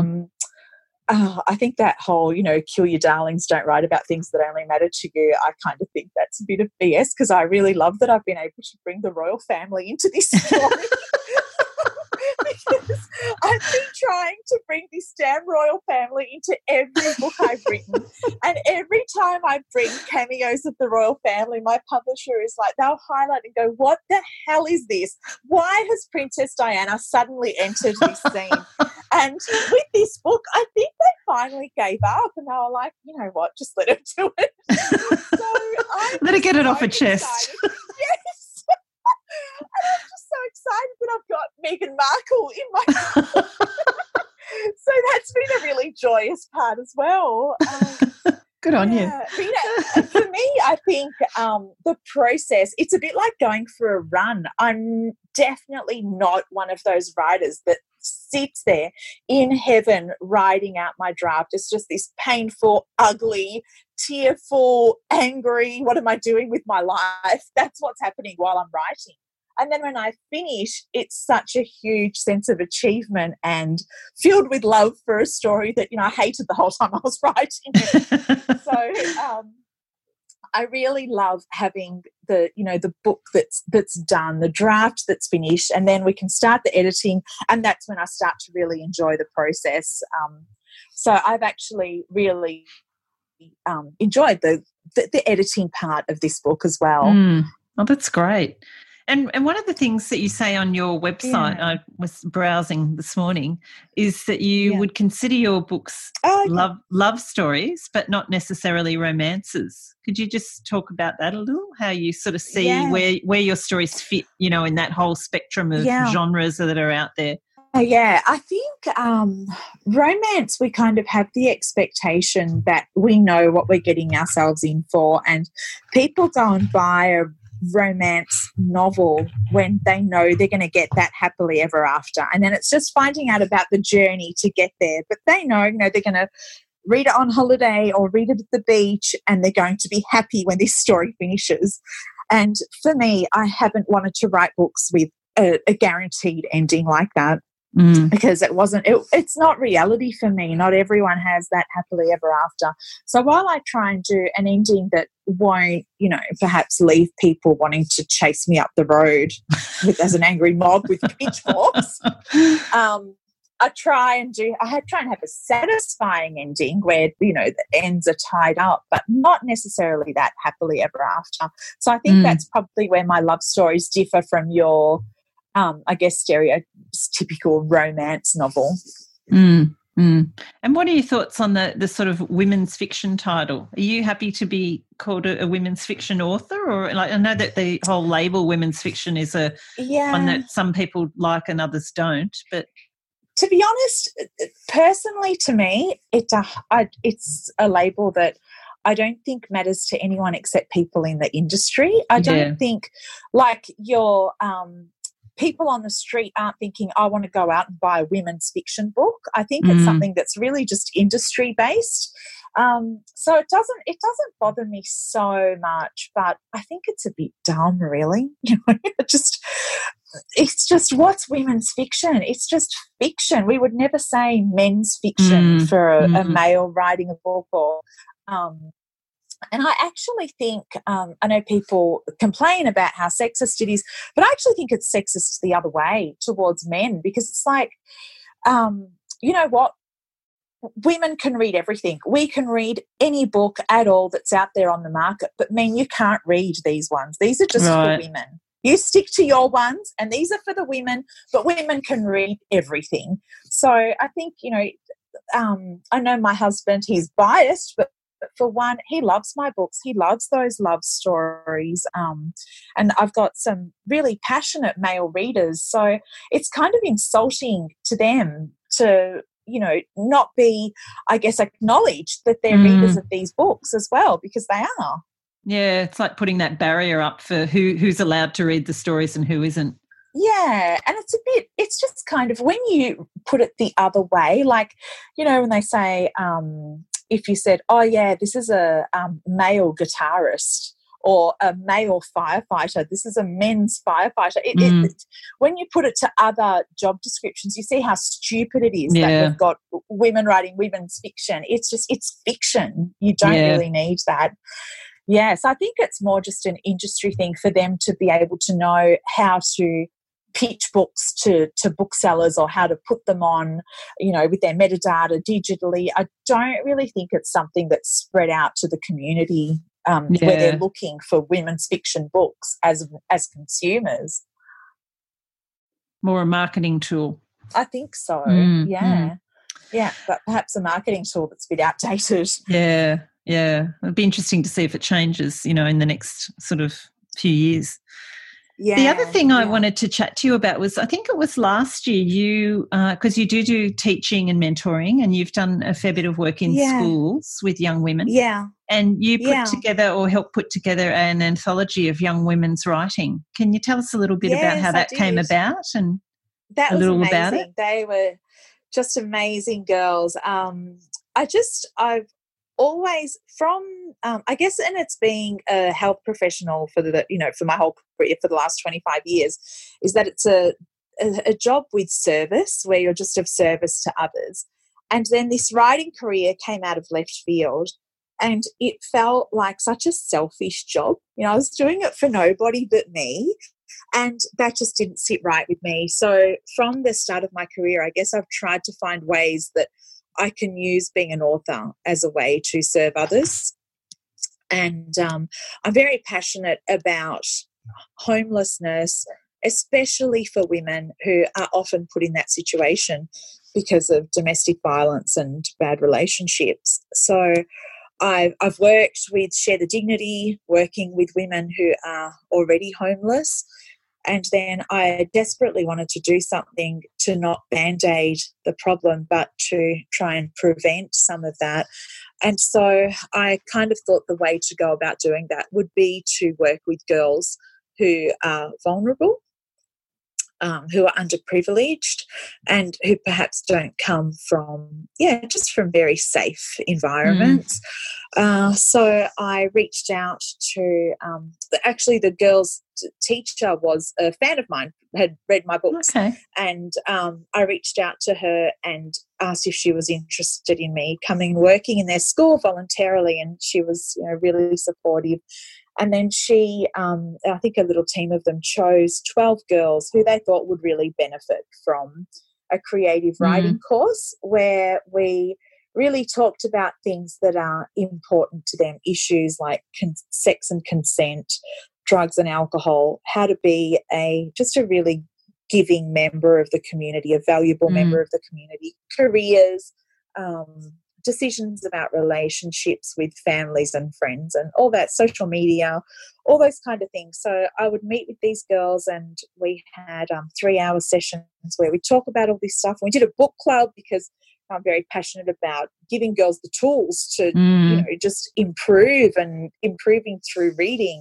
I think that whole, kill your darlings, don't write about things that only matter to you, I kind of think that's a bit of BS because I really love that I've been able to bring the royal family into this story. Because I've been trying to bring this damn royal family into every book I've written. And every time I bring cameos of the royal family, my publisher is like, they'll highlight and go, what the hell is this? Why has Princess Diana suddenly entered this scene? And with this book, I think they finally gave up and they were like, you know what, just let him do it. So let her get it off her chest. Yes. And I'm just so excited that I've got Meghan Markle in my so that's been a really joyous part as well. Good on you. But, you know, for me, I think the process, it's a bit like going for a run. I'm definitely not one of those writers that sits there in heaven writing out my draft. It's just this painful, ugly, tearful, angry, what am I doing with my life? That's what's happening while I'm writing. And then when I finish, it's such a huge sense of achievement and filled with love for a story that, you know, I hated the whole time I was writing it. So I really love having the book that's done, the draft that's finished, and then we can start the editing, and that's when I start to really enjoy the process. So I've actually really enjoyed the editing part of this book as well. Oh, that's great. And one of the things that you say on your website, I was browsing this morning, is that you would consider your books love stories, but not necessarily romances. Could you just talk about that a little? How you sort of see where your stories fit, you know, in that whole spectrum of genres that are out there? Yeah, I think romance, we kind of have the expectation that we know what we're getting ourselves in for, and people go and buy a romance novel when they know they're going to get that happily ever after, and then it's just finding out about the journey to get there. But they know, you know, they're going to read it on holiday or read it at the beach, and they're going to be happy when this story finishes. And for me, I haven't wanted to write books with a guaranteed ending like that. Because it's not reality for me. Not everyone has that happily ever after. So while I try and do an ending that won't, you know, perhaps leave people wanting to chase me up the road as an angry mob with pitchforks, I try and have a satisfying ending where, you know, the ends are tied up, but not necessarily that happily ever after. So I think that's probably where my love stories differ from your I guess, stereotypical romance novel. And what are your thoughts on the sort of women's fiction title? Are you happy to be called a women's fiction author? Or, like, I know that the whole label women's fiction is one that some people like and others don't, but... To be honest, personally to me, it's a label that I don't think matters to anyone except people in the industry. I don't think, like, your... people on the street aren't thinking, I want to go out and buy a women's fiction book. I think it's something that's really just industry based. So it doesn't bother me so much, but I think it's a bit dumb, really. You know, it's just what's women's fiction? It's just fiction. We would never say men's fiction for a male writing a book or and I actually think, I know people complain about how sexist it is, but I actually think it's sexist the other way towards men, because it's like, you know what? Women can read everything. We can read any book at all that's out there on the market, but men, you can't read these ones. These are just for women. You stick to your ones, and these are for the women, but women can read everything. So I think, you know, I know my husband, he's biased, but for one, he loves my books. He loves those love stories. And I've got some really passionate male readers. So it's kind of insulting to them to, you know, not be, I guess, acknowledged that they're readers of these books as well, because they are. Yeah, it's like putting that barrier up for who's allowed to read the stories and who isn't. Yeah, and it's just kind of, when you put it the other way, like, you know, when they say, if you said, oh, yeah, this is a male guitarist, or a male firefighter, this is a men's firefighter. When you put it to other job descriptions, you see how stupid it is that we've got women writing women's fiction. It's fiction. You don't really need that. Yeah, so I think it's more just an industry thing for them to be able to know how to pitch books to booksellers, or how to put them on, you know, with their metadata digitally. I don't really think it's something that's spread out to the community where they're looking for women's fiction books as consumers. More a marketing tool. I think so. Mm, Yeah. Yeah, but perhaps a marketing tool that's a bit outdated. Yeah. It'd be interesting to see if it changes, in the next sort of few years. Yeah. The other thing I wanted to chat to you about was, I think it was last year, you, because you do teaching and mentoring, and you've done a fair bit of work in schools with young women. Yeah. And you put together or helped put together an anthology of young women's writing. Can you tell us a little bit about how that came about and that a was little amazing. about it? They were just amazing girls. I've always I guess, and it's being a health professional for for my whole career for the last 25 years, is that it's a job with service where you're just of service to others. And then this writing career came out of left field, and it felt like such a selfish job. I was doing it for nobody but me, and that just didn't sit right with me. So from the start of my career, I guess I've tried to find ways that I can use being an author as a way to serve others. And I'm very passionate about homelessness, especially for women who are often put in that situation because of domestic violence and bad relationships. So I've worked with Share the Dignity, working with women who are already homeless. And then I desperately wanted to do something to not band-aid the problem, but to try and prevent some of that. And so I kind of thought the way to go about doing that would be to work with girls who are vulnerable, who are underprivileged, and who perhaps don't come from, just from very safe environments. So I reached out to, actually the girls' teacher was a fan of mine, had read my books. Okay. And I reached out to her and asked if she was interested in me coming and working in their school voluntarily, and she was really supportive. And then she, I think a little team of them, chose 12 girls who they thought would really benefit from a creative writing course where we really talked about things that are important to them, issues like sex and consent, drugs and alcohol, how to be just a really giving member of the community, a valuable member of the community, careers, decisions about relationships with families and friends and all that, social media, all those kind of things. So I would meet with these girls, and we had 3-hour sessions where we talk about all this stuff. We did a book club because I'm very passionate about giving girls the tools to just improving through reading.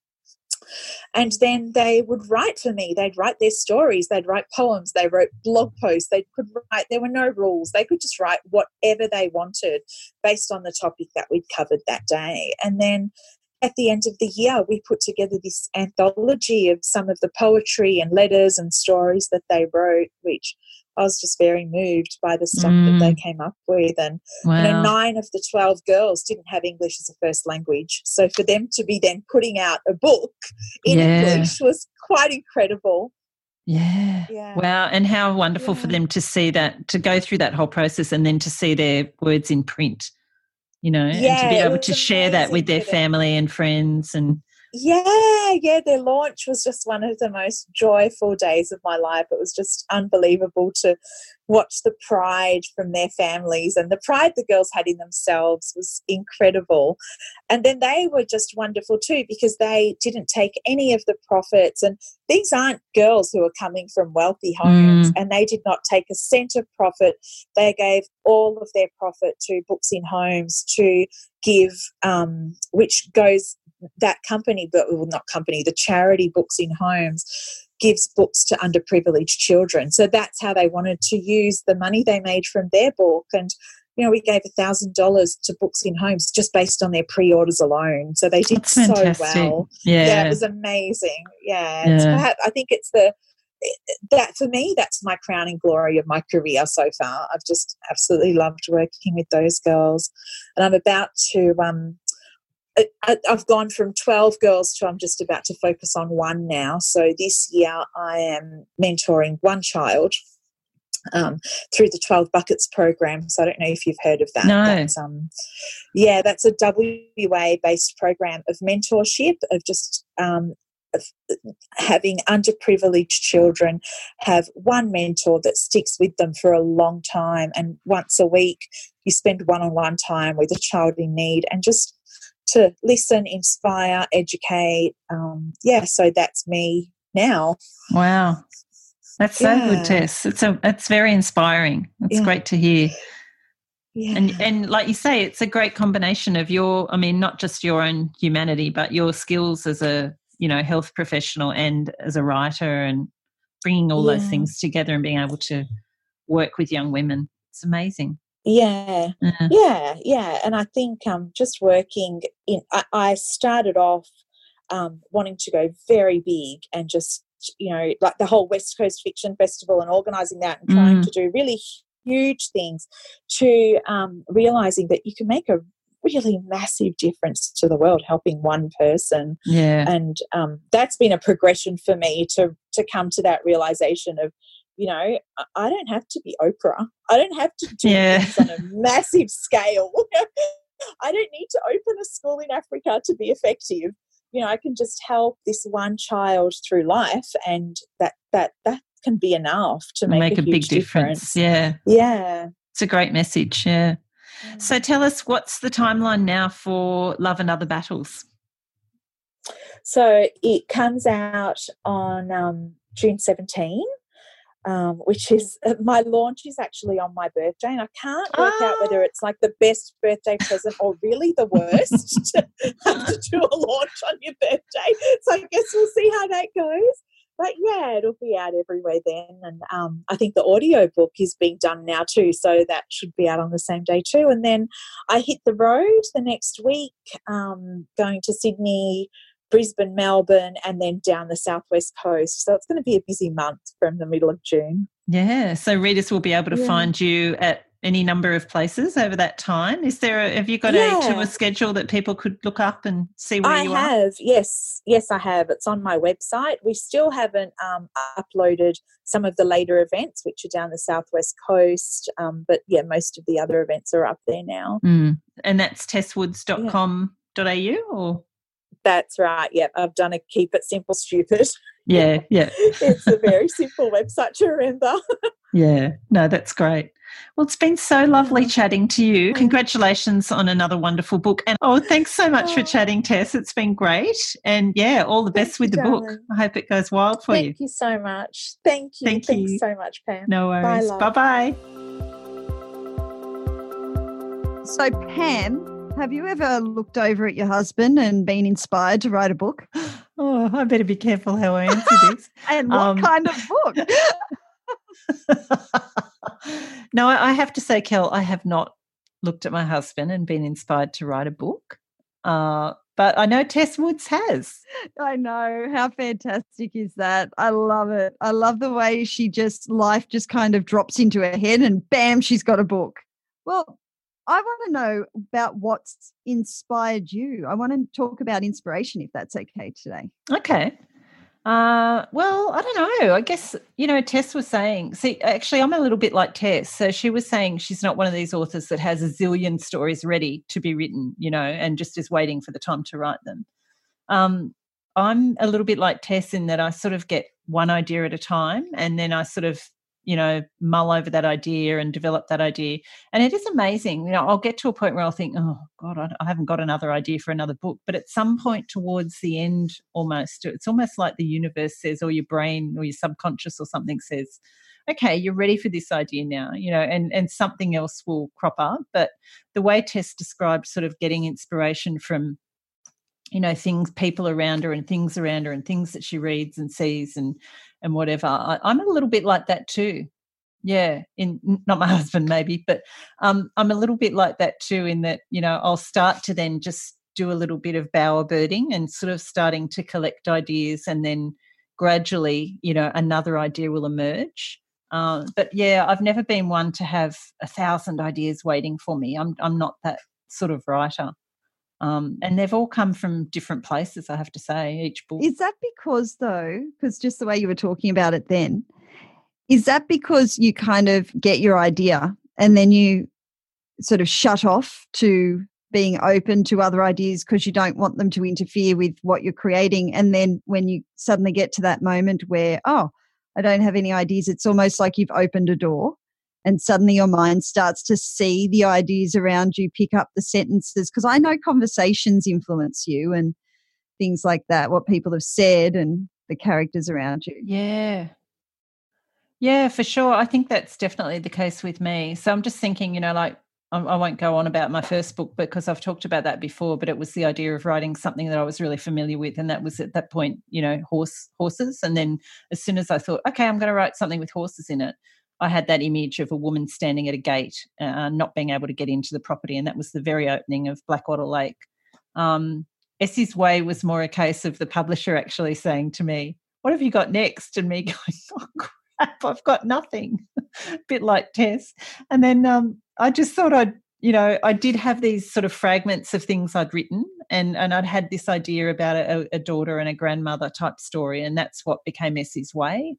And then they would write for me. They'd write their stories. They'd write poems. They wrote blog posts. They could write. There were no rules. They could just write whatever they wanted based on the topic that we'd covered that day. And then at the end of the year, we put together this anthology of some of the poetry and letters and stories that they wrote, which I was just very moved by the stuff that they came up with. And 9 of the 12 girls didn't have English as a first language. So for them to be then putting out a book in English was quite incredible. Yeah. Wow. And how wonderful for them to see that, to go through that whole process and then to see their words in print, and to be able to share that with their family and friends. And their launch was just one of the most joyful days of my life. It was just unbelievable to watch the pride from their families, and the pride the girls had in themselves was incredible. And then they were just wonderful too, because they didn't take any of the profits, and these aren't girls who are coming from wealthy homes, and they did not take a cent of profit. They gave all of their profit to Books in Homes to give, which goes, that company, but not company, the charity Books in Homes gives books to underprivileged children. So that's how they wanted to use the money they made from their book. And, we gave $1,000 to Books in Homes just based on their pre-orders alone. So they did so well. Yeah, it was amazing. Perhaps, I think it's that for me, that's my crowning glory of my career so far. I've just absolutely loved working with those girls. And I'm about to I've gone from 12 girls to I'm just about to focus on one now. So this year I am mentoring one child through the 12 Buckets program. So I don't know if you've heard of that. No. That's a WA-based program of mentorship, of just having underprivileged children have one mentor that sticks with them for a long time, and once a week you spend one-on-one time with a child in need, and just to listen, inspire, educate. So that's me now. Wow. That's so good, Tess. It's very inspiring. It's great to hear. Yeah. And like you say, it's a great combination of not just your own humanity, but your skills as a, health professional and as a writer, and bringing all those things together and being able to work with young women. It's amazing. Yeah. And I think just working I started off wanting to go very big and just, like the whole West Coast Fiction Festival and organising that and trying to do really huge things, to realising that you can make a really massive difference to the world helping one person. Yeah. And that's been a progression for me to come to that realisation of, I don't have to be Oprah. I don't have to do things on a massive scale. I don't need to open a school in Africa to be effective. I can just help this one child through life, and that can be enough to make a big difference. Yeah. Yeah. It's a great message, yeah. So tell us, what's the timeline now for Love and Other Battles? So it comes out on June 17, which is my launch is actually on my birthday, and I can't work out whether it's like the best birthday present or really the worst to have to do a launch on your birthday. So I guess we'll see how that goes. But yeah, it'll be out everywhere then. And I think the audio book is being done now too, so that should be out on the same day too. And then I hit the road the next week, going to Sydney, Brisbane, Melbourne, and then down the southwest coast. So it's going to be a busy month from the middle of June. Yeah, so readers will be able to find you at any number of places over that time. Have you got a tour schedule that people could look up and see where you are? I have, yes, I have. It's on my website. We still haven't uploaded some of the later events, which are down the southwest coast, but yeah, most of the other events are up there now. And that's tesswoods.com.au or? That's right. Yeah, I've done a keep it simple, stupid. Yeah. It's a very simple website to remember. Yeah, no, that's great. Well, it's been so lovely chatting to you. Congratulations on another wonderful book. And thanks so much for chatting, Tess. It's been great. And yeah, all the best with the book. I hope it goes wild for you. Thank you so much. Thank you. Thanks so much, Pam. No worries. Bye-bye. So, Pam, have you ever looked over at your husband and been inspired to write a book? Oh, I better be careful how I answer this. And what kind of book? No, I have to say, Kel, I have not looked at my husband and been inspired to write a book. But I know Tess Woods has. I know. How fantastic is that? I love it. I love the way life just kind of drops into her head and bam, she's got a book. Well, I want to know about what's inspired you. I want to talk about inspiration, if that's okay today. Okay. Well, I don't know. I guess, Tess was saying, actually, I'm a little bit like Tess. So she was saying she's not one of these authors that has a zillion stories ready to be written, and just is waiting for the time to write them. I'm a little bit like Tess in that I sort of get one idea at a time, and then I sort of, mull over that idea and develop that idea. And it is amazing. I'll get to a point where I'll think, oh, God, I haven't got another idea for another book. But at some point towards the end it's almost like the universe says, or your brain or your subconscious or something says, okay, you're ready for this idea now, and something else will crop up. But the way Tess described sort of getting inspiration from things, people around her and things around her and things that she reads and sees and whatever. I'm a little bit like that too. Yeah, not my husband maybe, but I'm a little bit like that too in that, I'll start to then just do a little bit of bowerbirding and sort of starting to collect ideas, and then gradually, another idea will emerge. But yeah, I've never been one to have 1,000 ideas waiting for me. I'm not that sort of writer. And they've all come from different places, I have to say, each book. Is that because just the way you were talking about it then, is that because you kind of get your idea and then you sort of shut off to being open to other ideas because you don't want them to interfere with what you're creating. And then when you suddenly get to that moment where, oh, I don't have any ideas, it's almost like you've opened a door and suddenly your mind starts to see the ideas around you, pick up the sentences. Because I know conversations influence you and things like that, what people have said and the characters around you. Yeah. Yeah, for sure. I think that's definitely the case with me. So I'm just thinking, like, I won't go on about my first book because I've talked about that before, but it was the idea of writing something that I was really familiar with. And that was at that point, horses. And then as soon as I thought, okay, I'm going to write something with horses in it, I had that image of a woman standing at a gate, not being able to get into the property. And that was the very opening of Blackwater Lake. Essie's Way was more a case of the publisher actually saying to me, what have you got next? And me going, oh, crap, I've got nothing. A bit like Tess. And then I just thought I did have these sort of fragments of things I'd written, and I'd had this idea about a daughter and a grandmother type story, and that's what became Essie's Way.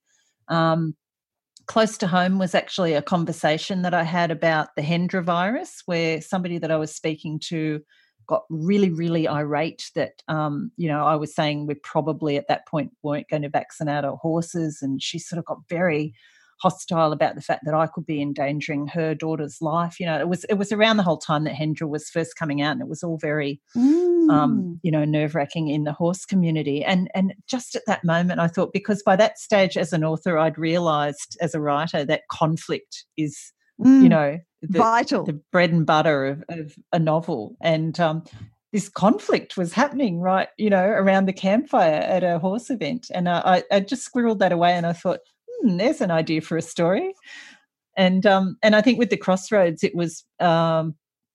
Close to home was actually a conversation that I had about the Hendra virus, where somebody that I was speaking to got really, really irate that, I was saying we probably at that point weren't going to vaccinate our horses, and she sort of got very hostile about the fact that I could be endangering her daughter's life. It was around the whole time that Hendra was first coming out, and it was all very, nerve-wracking in the horse community. And just at that moment, I thought, because by that stage as an author, I'd realised as a writer that conflict is, vital, the bread and butter of a novel. And this conflict was happening right, around the campfire at a horse event. And I just squirreled that away, and I thought, there's an idea for a story. And I think with the Crossroads, it was, that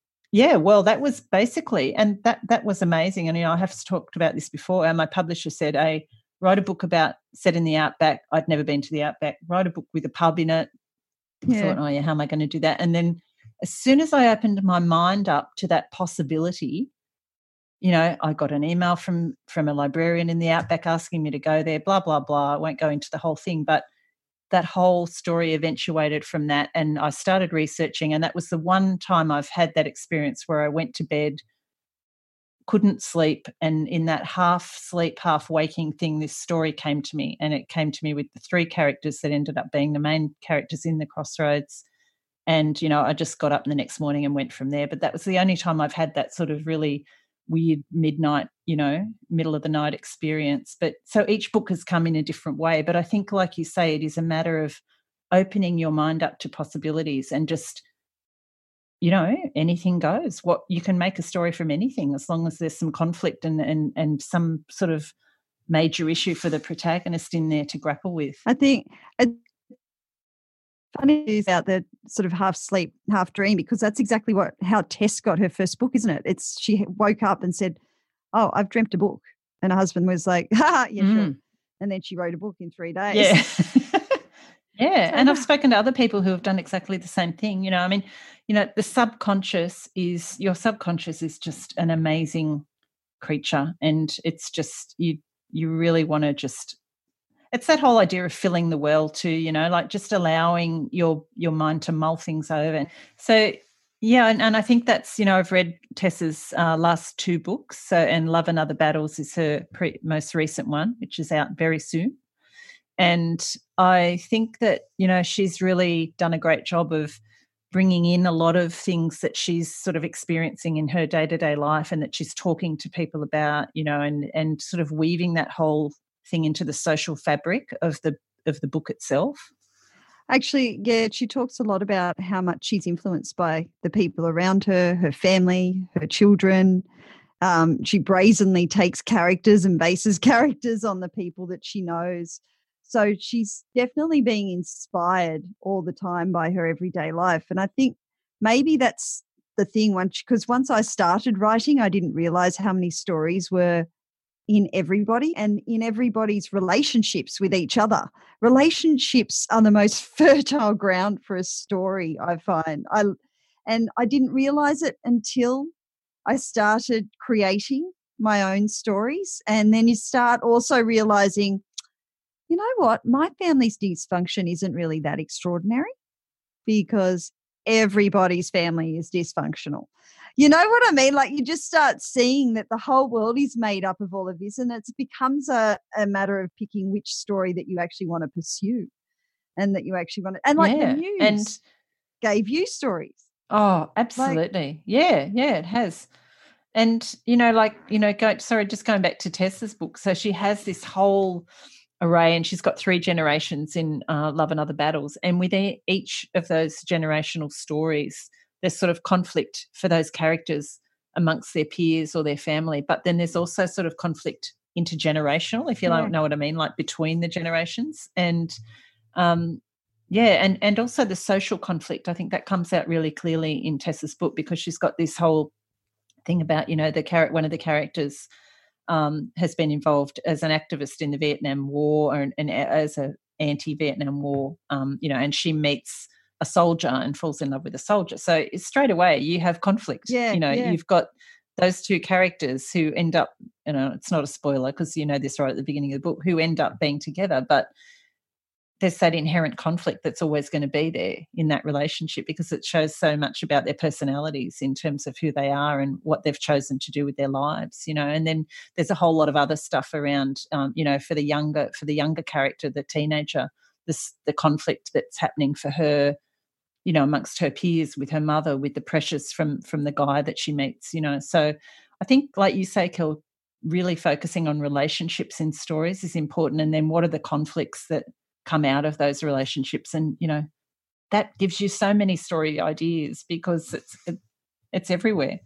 was basically, and that was amazing. And, I have talked about this before. And my publisher said, write a book about set in the outback. I'd never been to the outback. Write a book with a pub in it. I thought, how am I going to do that? And then as soon as I opened my mind up to that possibility, I got an email from a librarian in the outback asking me to go there, blah, blah, blah. I won't go into the whole thing, but that whole story eventuated from that. And I started researching, and that was the one time I've had that experience where I went to bed, couldn't sleep, and in that half sleep, half waking thing, this story came to me, and it came to me with the three characters that ended up being the main characters in the Crossroads. And, I just got up the next morning and went from there. But that was the only time I've had that sort of really weird midnight, middle of the night experience. But so each book has come in a different way. But I think, like you say, it is a matter of opening your mind up to possibilities and just, anything goes. What you can make a story from anything as long as there's some conflict and some sort of major issue for the protagonist in there to grapple with. I think funny is about the sort of half sleep, half dream, because that's exactly how Tess got her first book, isn't it? She woke up and said, oh, I've dreamt a book. And her husband was like, sure. And then she wrote a book in 3 days. Yeah. Yeah. And I've spoken to other people who have done exactly the same thing. The subconscious your subconscious is just an amazing creature. And it's just, you really want to just, it's that whole idea of filling the well too, like just allowing your mind to mull things over. So, yeah, and I think that's, I've read Tess's last two books. And Love and Other Battles is her most recent one, which is out very soon. And I think that, she's really done a great job of bringing in a lot of things that she's sort of experiencing in her day-to-day life and that she's talking to people about, and sort of weaving that whole thing into the social fabric of the book itself. Actually, yeah, she talks a lot about how much she's influenced by the people around her, her family, her children. She brazenly takes characters and bases characters on the people that she knows. So she's definitely being inspired all the time by her everyday life. And I think maybe that's the thing, because once I started writing, I didn't realize how many stories were in everybody and in everybody's relationships with each other. Relationships are the most fertile ground for a story, I find. I didn't realize it until I started creating my own stories. And then you start also realizing, you know what, my family's dysfunction isn't really that extraordinary because everybody's family is dysfunctional. You know what I mean? Like you just start seeing that the whole world is made up of all of this, and it becomes a matter of picking which story that you actually want to pursue and that you actually want to. And like the news gave you stories. Oh, absolutely. Yeah, it has. And, just going back to Tessa's book. So she has this whole array, and she's got 3 generations in Love and Other Battles. And within each of those generational stories, there's sort of conflict for those characters amongst their peers or their family. But then there's also sort of conflict intergenerational, if you know what I mean, like between the generations. And, and also the social conflict. I think that comes out really clearly in Tessa's book, because she's got this whole thing about, one of the characters has been involved as an activist in the Vietnam War and as an anti-Vietnam War, and she meets a soldier and falls in love with a soldier. So straight away you have conflict. You've got those 2 characters who end up, it's not a spoiler because you know this right at the beginning of the book, who end up being together, but there's that inherent conflict that's always going to be there in that relationship, because it shows so much about their personalities in terms of who they are and what they've chosen to do with their lives, and then there's a whole lot of other stuff around, for the younger character, the teenager, the conflict that's happening for her, amongst her peers, with her mother, with the pressures from the guy that she meets, So I think, like you say, Kel, really focusing on relationships in stories is important. And then what are the conflicts that come out of those relationships? And, that gives you so many story ideas, because it's everywhere.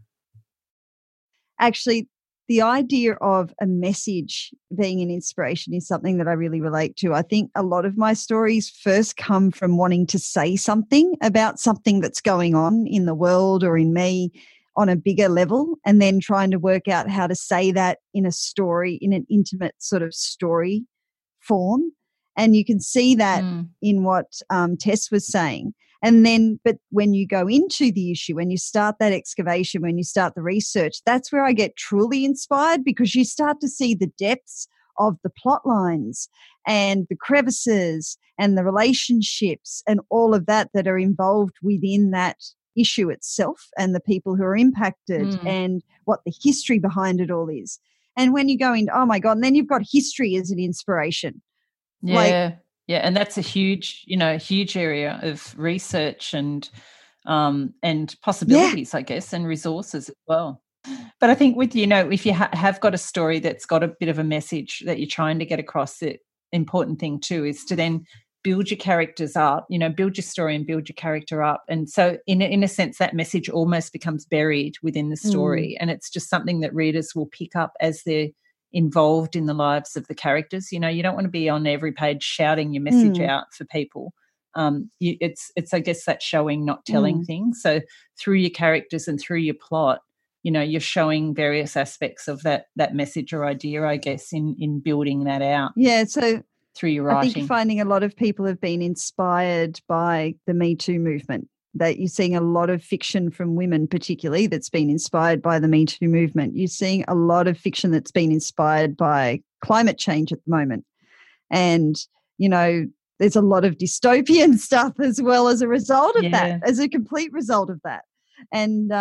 Actually, the idea of a message being an inspiration is something that I really relate to. I think a lot of my stories first come from wanting to say something about something that's going on in the world or in me on a bigger level, and then trying to work out how to say that in a story, in an intimate sort of story form. And you can see that in what Tess was saying. And then, but when you go into the issue, when you start that excavation, when you start the research, that's where I get truly inspired, because you start to see the depths of the plot lines and the crevices and the relationships and all of that are involved within that issue itself, and the people who are impacted and what the history behind it all is. And when you go into, oh my God, and then you've got history as an inspiration. Yeah. And that's a huge area of research and possibilities, I guess, and resources as well. But I think with, if you have got a story that's got a bit of a message that you're trying to get across, the important thing too is to then build your characters up, build your story and build your character up. And so in a sense, that message almost becomes buried within the story. And it's just something that readers will pick up as they're involved in the lives of the characters. You don't want to be on every page shouting your message out for people. It's I guess that showing, not telling thing. So through your characters and through your plot, you're showing various aspects of that message or idea, I guess, in building that out. Yeah. So through your writing, I think finding a lot of people have been inspired by the Me Too movement. That you're seeing a lot of fiction from women, particularly, that's been inspired by the Me Too movement. You're seeing a lot of fiction that's been inspired by climate change at the moment. And, there's a lot of dystopian stuff as well as a result of that, as a complete result of that. And,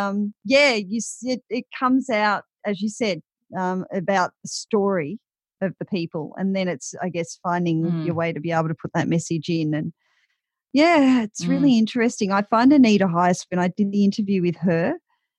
it comes out, as you said, about the story of the people. And then it's, I guess, finding your way to be able to put that message in. And, yeah, it's really interesting. I find Anita Heiss, when I did the interview with her,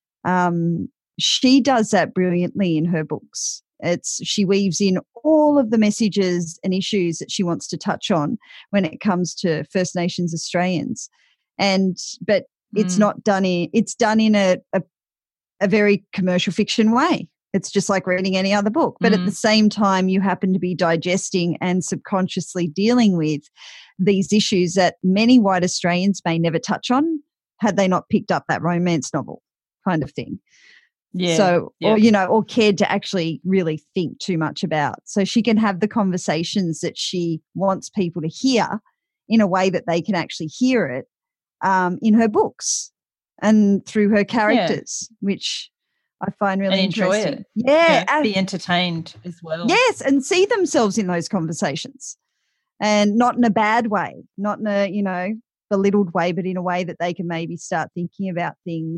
she does that brilliantly in her books. She weaves in all of the messages and issues that she wants to touch on when it comes to First Nations Australians. But it's not done it's done in a very commercial fiction way. It's just like reading any other book. But at the same time, you happen to be digesting and subconsciously dealing with these issues that many white Australians may never touch on had they not picked up that romance novel kind of thing. Yeah. So, or cared to actually really think too much about. So she can have the conversations that she wants people to hear in a way that they can actually hear it in her books and through her characters, which I find really and interesting. Enjoy it. Yeah. Be entertained as well. Yes, and see themselves in those conversations. And not in a bad way, not in a, belittled way, but in a way that they can maybe start thinking about things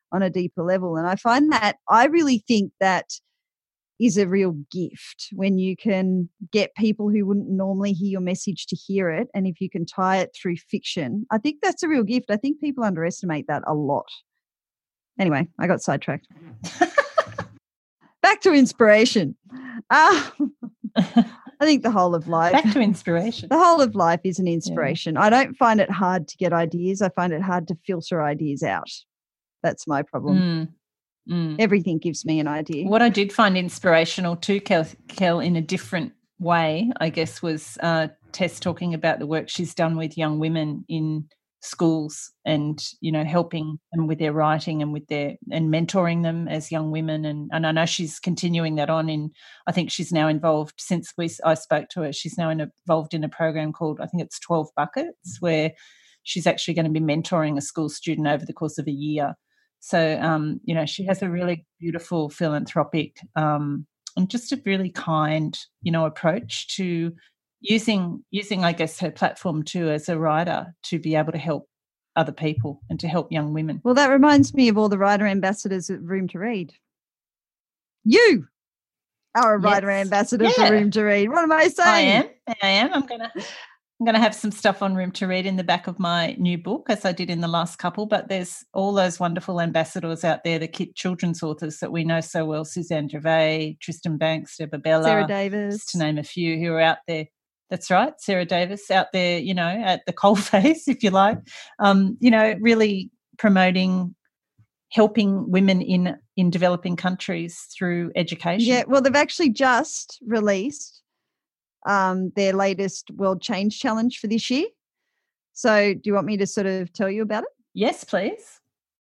on a deeper level. And I really think that is a real gift when you can get people who wouldn't normally hear your message to hear it. And if you can tie it through fiction, I think that's a real gift. I think people underestimate that a lot. Anyway, I got sidetracked. Back to inspiration. I think the whole of life. Back to inspiration. The whole of life is an inspiration. Yeah. I don't find it hard to get ideas. I find it hard to filter ideas out. That's my problem. Everything gives me an idea. What I did find inspirational too, Kel, in a different way, I guess, was Tess talking about the work she's done with young women in schools and, you know, helping them with their writing and and mentoring them as young women. And I know she's continuing that on I think she's now involved since I spoke to her. She's now involved in a program called, I think it's 12 Buckets, where she's actually going to be mentoring a school student over the course of a year. So, you know, she has a really beautiful philanthropic and just a really kind, you know, approach to using, I guess, her platform too as a writer to be able to help other people and to help young women. Well, that reminds me of all the writer ambassadors at Room to Read. You are a writer ambassador for Room to Read. What am I saying? I am. I'm going to have some stuff on Room to Read in the back of my new book, as I did in the last couple, but there's all those wonderful ambassadors out there, the children's authors that we know so well, Suzanne Gervais, Tristan Banks, Deborah Bella, Sarah Davis, just to name a few who are out there. That's right, Sarah Davis out there, you know, at the coalface, if you like, you know, really promoting, helping women in developing countries through education. Yeah, well, they've actually just released their latest World Change Challenge for this year. So do you want me to sort of tell you about it? Yes, please.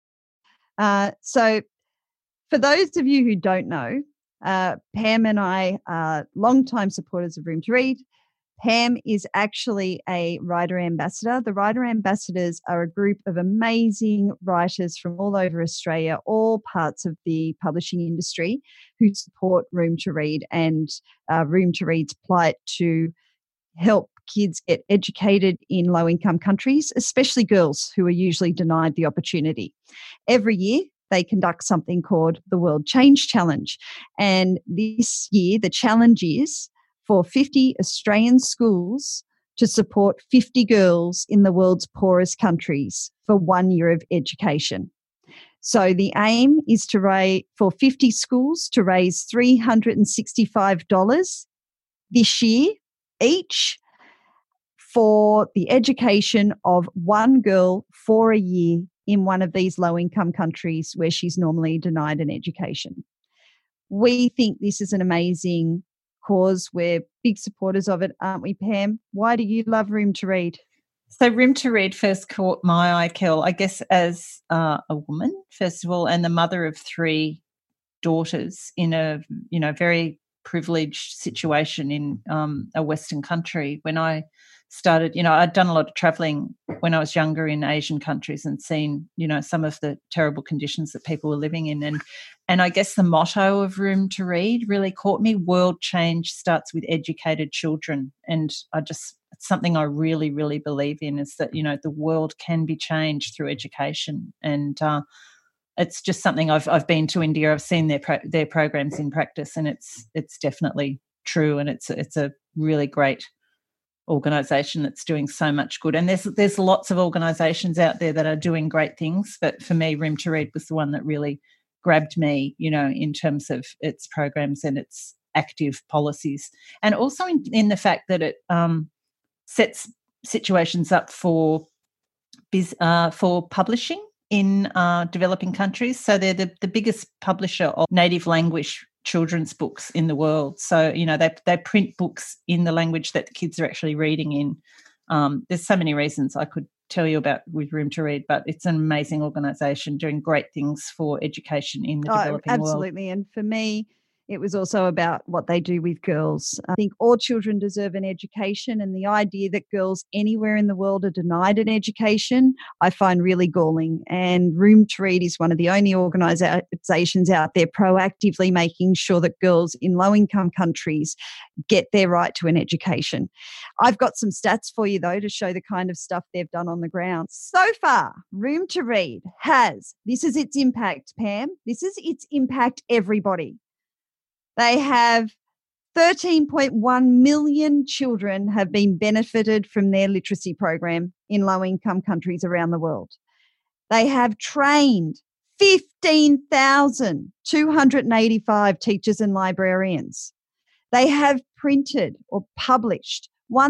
So for those of you who don't know, Pam and I are longtime supporters of Room to Read. Pam is actually a writer ambassador. The writer ambassadors are a group of amazing writers from all over Australia, all parts of the publishing industry, who support Room to Read and Room to Read's plight to help kids get educated in low-income countries, especially girls who are usually denied the opportunity. Every year, they conduct something called the World Change Challenge. And this year, the challenge is for 50 Australian schools to support 50 girls in the world's poorest countries for 1 year of education. So the aim is for 50 schools to raise $365 this year each for the education of one girl for a year in one of these low-income countries where she's normally denied an education. We think this is an amazing cause. We're big supporters of it, aren't we, Pam? Why do you love Room to Read? So Room to Read first caught my eye, Kel, I guess as a woman, first of all, and the mother of 3 daughters in a, you know, very privileged situation in a Western country. When I started, you know, I'd done a lot of travelling when I was younger in Asian countries and seen, you know, some of the terrible conditions that people were living in. And I guess the motto of Room to Read really caught me. World change starts with educated children. And it's something I really, really believe in, is that, you know, the world can be changed through education. And it's just something I've been to India. I've seen their programs in practice, and it's definitely true. And it's a really great organisation that's doing so much good. And there's lots of organisations out there that are doing great things, but for me, Room to Read was the one that really grabbed me, you know, in terms of its programs and its active policies, and also in the fact that it sets situations up for publishing in developing countries. So they're the biggest publisher of native language children's books in the world. So, you know, they print books in the language that the kids are actually reading in. There's so many reasons I could tell you about with Room to Read, but it's an amazing organisation doing great things for education in the developing world. Absolutely. And for me, It was also about what they do with girls. I think all children deserve an education, and the idea that girls anywhere in the world are denied an education, I find really galling. And Room to Read is one of the only organisations out there proactively making sure that girls in low-income countries get their right to an education. I've got some stats for you, though, to show the kind of stuff they've done on the ground. So far, Room to Read this is its impact, Pam. This is its impact, everybody. They have 13.1 million children have been benefited from their literacy program in low-income countries around the world. They have trained 15,285 teachers and librarians. They have printed or published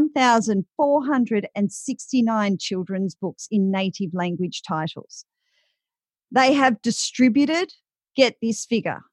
1,469 children's books in native language titles. They have distributed, get this figure,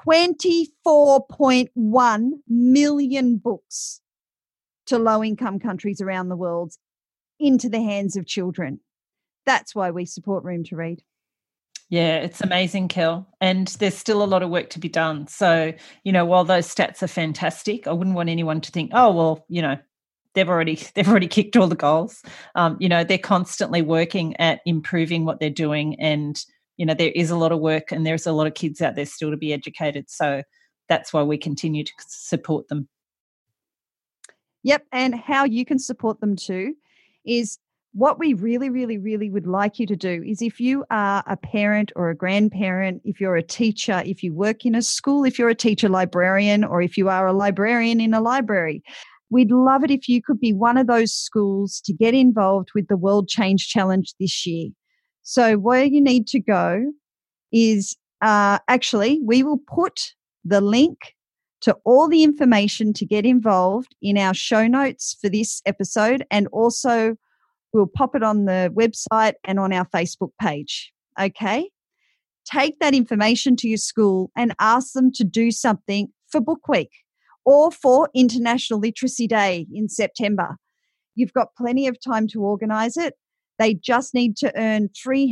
24.1 million books to low-income countries around the world into the hands of children. That's why we support Room to Read. Yeah, it's amazing, Kel. And there's still a lot of work to be done. So, while those stats are fantastic, I wouldn't want anyone to think, oh, well, they've already kicked all the goals. They're constantly working at improving what they're doing, and there is a lot of work and there's a lot of kids out there still to be educated. So that's why we continue to support them. Yep. And how you can support them too is what we really, really, really would like you to do is, if you are a parent or a grandparent, if you're a teacher, if you work in a school, if you're a teacher librarian, or if you are a librarian in a library, we'd love it if you could be one of those schools to get involved with the World Change Challenge this year. So where you need to go is we will put the link to all the information to get involved in our show notes for this episode, and also we'll pop it on the website and on our Facebook page. Okay? Take that information to your school and ask them to do something for Book Week or for International Literacy Day in September. You've got plenty of time to organise it. They just need to earn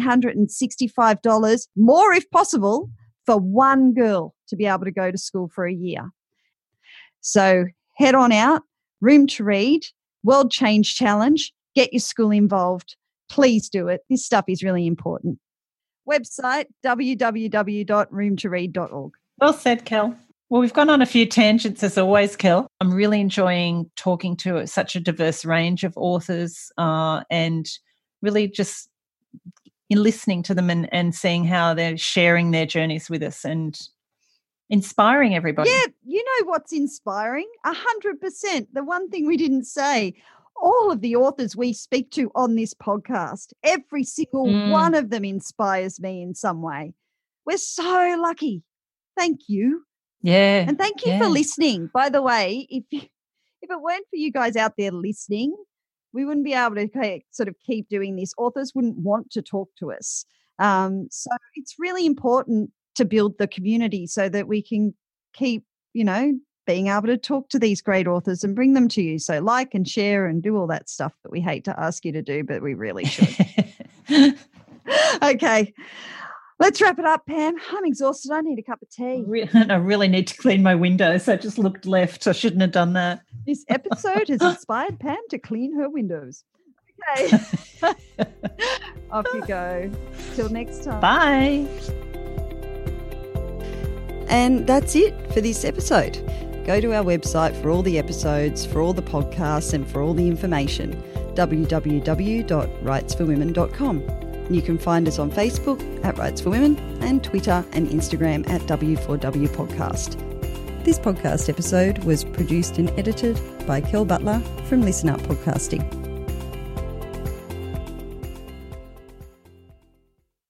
$365 more, if possible, for one girl to be able to go to school for a year. So head on out, Room to Read, World Change Challenge, get your school involved. Please do it. This stuff is really important. Website, www.roomtoread.org. Well said, Kel. Well, we've gone on a few tangents as always, Kel. I'm really enjoying talking to such a diverse range of authors and really just in listening to them and seeing how they're sharing their journeys with us and inspiring everybody. Yeah, you know what's inspiring? 100%. The one thing we didn't say, all of the authors we speak to on this podcast, every single one of them inspires me in some way. We're so lucky. Thank you. Yeah. And thank you for listening. By the way, if it weren't for you guys out there listening, we wouldn't be able to sort of keep doing this. Authors wouldn't want to talk to us. So it's really important to build the community so that we can keep, being able to talk to these great authors and bring them to you. So like and share and do all that stuff that we hate to ask you to do, but we really should. Okay. Let's wrap it up, Pam. I'm exhausted. I need a cup of tea. I really need to clean my windows. I just looked left. I shouldn't have done that. This episode has inspired Pam to clean her windows. Okay. Off you go. Till next time. Bye. And that's it for this episode. Go to our website for all the episodes, for all the podcasts, and for all the information, www.rightsforwomen.com. You can find us on Facebook at Rights for Women and Twitter and Instagram at W4W Podcast. This podcast episode was produced and edited by Kel Butler from Listen Up Podcasting.